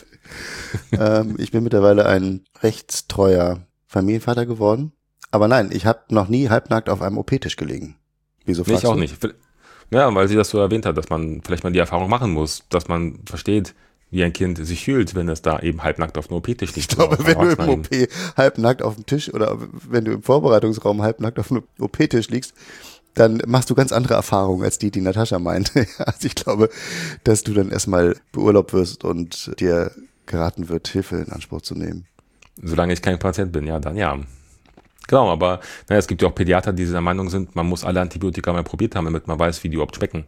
C: Ich bin mittlerweile ein rechtstreuer Familienvater geworden. Aber nein, ich habe noch nie halbnackt auf einem OP-Tisch gelegen. Wieso
B: Nee,
C: fragst
B: ich auch
C: du?
B: nicht. Ja, weil sie das so erwähnt hat, dass man vielleicht mal die Erfahrung machen muss, dass man versteht, wie ein Kind sich fühlt, wenn es da eben halbnackt auf einem OP-Tisch liegt.
C: Ich glaube, wenn du im OP halbnackt auf dem Tisch oder wenn du im Vorbereitungsraum halbnackt auf einem OP-Tisch liegst, dann machst du ganz andere Erfahrungen als die Natascha meinte. Also ich glaube, dass du dann erstmal beurlaubt wirst und dir geraten wird, Hilfe in Anspruch zu nehmen.
B: Solange ich kein Patient bin, ja, dann ja. Genau, aber naja, es gibt ja auch Pädiater, die dieser Meinung sind, man muss alle Antibiotika mal probiert haben, damit man weiß, wie die überhaupt schmecken.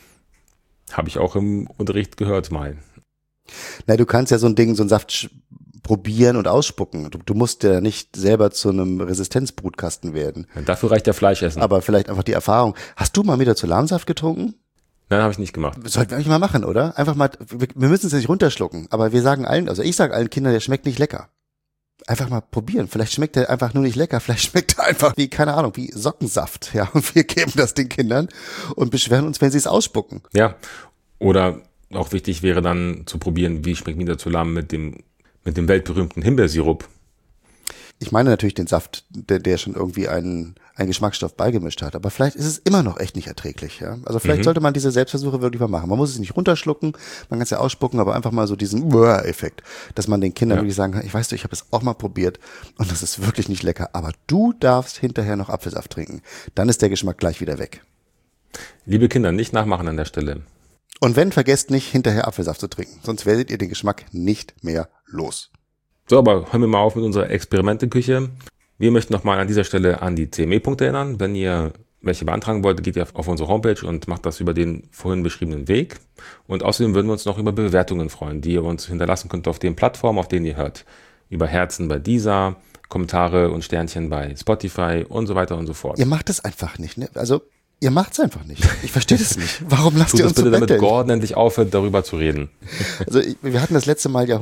B: Habe ich auch im Unterricht gehört mal.
C: Na, du kannst ja so einen Saft probieren und ausspucken. Du musst ja nicht selber zu einem Resistenzbrutkasten werden.
B: Dafür reicht ja Fleischessen.
C: Aber vielleicht einfach die Erfahrung. Hast du mal Midazolamsaft getrunken?
B: Nein, habe ich nicht gemacht.
C: Sollten wir eigentlich mal machen, oder? Einfach mal, wir müssen es ja nicht runterschlucken, aber wir sagen allen, also ich sage allen Kindern, der schmeckt nicht lecker. Einfach mal probieren. Vielleicht schmeckt er einfach nur nicht lecker. Vielleicht schmeckt er einfach wie, keine Ahnung, wie Sockensaft. Ja, und wir geben das den Kindern und beschweren uns, wenn sie es ausspucken.
B: Ja, oder auch wichtig wäre dann zu probieren, wie schmeckt Midazolam mit dem weltberühmten Himbeersirup.
C: Ich meine natürlich den Saft, der schon irgendwie einen Geschmacksstoff beigemischt hat. Aber vielleicht ist es immer noch echt nicht erträglich. Ja? Also vielleicht sollte man diese Selbstversuche wirklich mal machen. Man muss es nicht runterschlucken, man kann es ja ausspucken, aber einfach mal so diesen Effekt, dass man den Kindern wirklich sagen kann, ich weiß, ich habe es auch mal probiert und das ist wirklich nicht lecker, aber du darfst hinterher noch Apfelsaft trinken. Dann ist der Geschmack gleich wieder weg.
B: Liebe Kinder, nicht nachmachen an der Stelle.
C: Und wenn, vergesst nicht, hinterher Apfelsaft zu trinken. Sonst werdet ihr den Geschmack nicht mehr los.
B: So, aber hören wir mal auf mit unserer Experimenteküche. Wir möchten nochmal an dieser Stelle an die CME-Punkte erinnern. Wenn ihr welche beantragen wollt, geht ihr auf unsere Homepage und macht das über den vorhin beschriebenen Weg. Und außerdem würden wir uns noch über Bewertungen freuen, die ihr uns hinterlassen könnt auf den Plattformen, auf denen ihr hört. Über Herzen bei Deezer, Kommentare und Sternchen bei Spotify und so weiter und so fort.
C: Ihr macht es einfach nicht, ne? Also, ihr macht es einfach nicht. Ich verstehe das nicht. Warum lasst
B: Tut
C: ihr
B: das
C: uns so
B: bitte, damit
C: betteln?
B: Gordon endlich aufhört, darüber zu reden.
C: Also, wir hatten das letzte Mal ja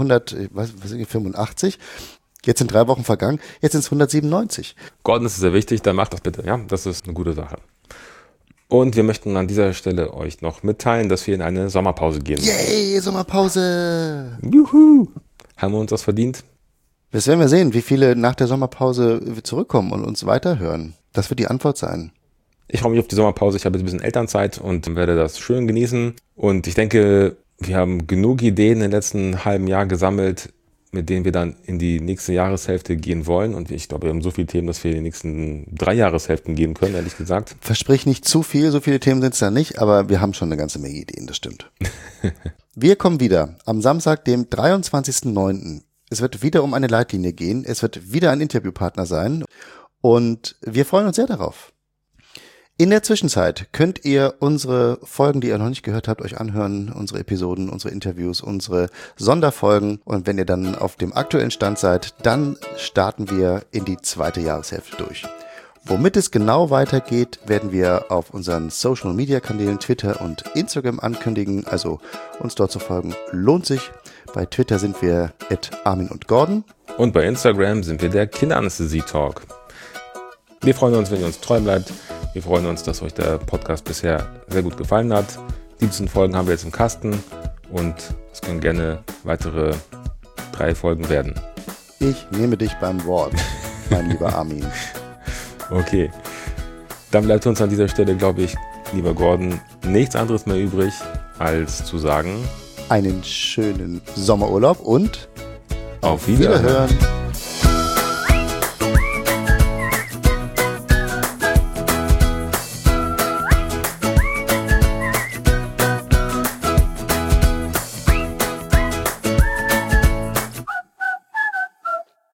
C: 185. Jetzt sind 3 Wochen vergangen. Jetzt sind es 197.
B: Gordon ist sehr wichtig, dann macht das bitte. Ja, das ist eine gute Sache. Und wir möchten an dieser Stelle euch noch mitteilen, dass wir in eine Sommerpause gehen.
C: Yay, Sommerpause.
B: Juhu! Haben wir uns das verdient?
C: Das werden wir sehen, wie viele nach der Sommerpause zurückkommen und uns weiterhören. Das wird die Antwort sein.
B: Ich freue mich auf die Sommerpause. Ich habe jetzt ein bisschen Elternzeit und werde das schön genießen. Und ich denke, wir haben genug Ideen im letzten halben Jahr gesammelt, mit denen wir dann in die nächste Jahreshälfte gehen wollen. Und ich glaube, wir haben so viele Themen, dass wir in die nächsten 3 Jahreshälften gehen können, ehrlich gesagt.
C: Versprich nicht zu viel, so viele Themen sind es da nicht, aber wir haben schon eine ganze Menge Ideen, das stimmt. Wir kommen wieder am Samstag, dem 23.09. Es wird wieder um eine Leitlinie gehen. Es wird wieder ein Interviewpartner sein. Und wir freuen uns sehr darauf. In der Zwischenzeit könnt ihr unsere Folgen, die ihr noch nicht gehört habt, euch anhören, unsere Episoden, unsere Interviews, unsere Sonderfolgen. Und wenn ihr dann auf dem aktuellen Stand seid, dann starten wir in die 2. Jahreshälfte durch. Womit es genau weitergeht, werden wir auf unseren Social-Media-Kanälen Twitter und Instagram ankündigen. Also uns dort zu folgen lohnt sich. Bei Twitter sind wir @Armin und Gordon.
B: Und bei Instagram sind wir der Kinderanästhesie-Talk. Wir freuen uns, wenn ihr uns treu bleibt. Wir freuen uns, dass euch der Podcast bisher sehr gut gefallen hat. 17 Folgen haben wir jetzt im Kasten und es können gerne weitere 3 Folgen werden.
C: Ich nehme dich beim Wort, mein lieber Armin.
B: Okay, dann bleibt uns an dieser Stelle, glaube ich, lieber Gordon, nichts anderes mehr übrig, als zu sagen,
C: Einen schönen Sommerurlaub und
B: auf Wiederhören.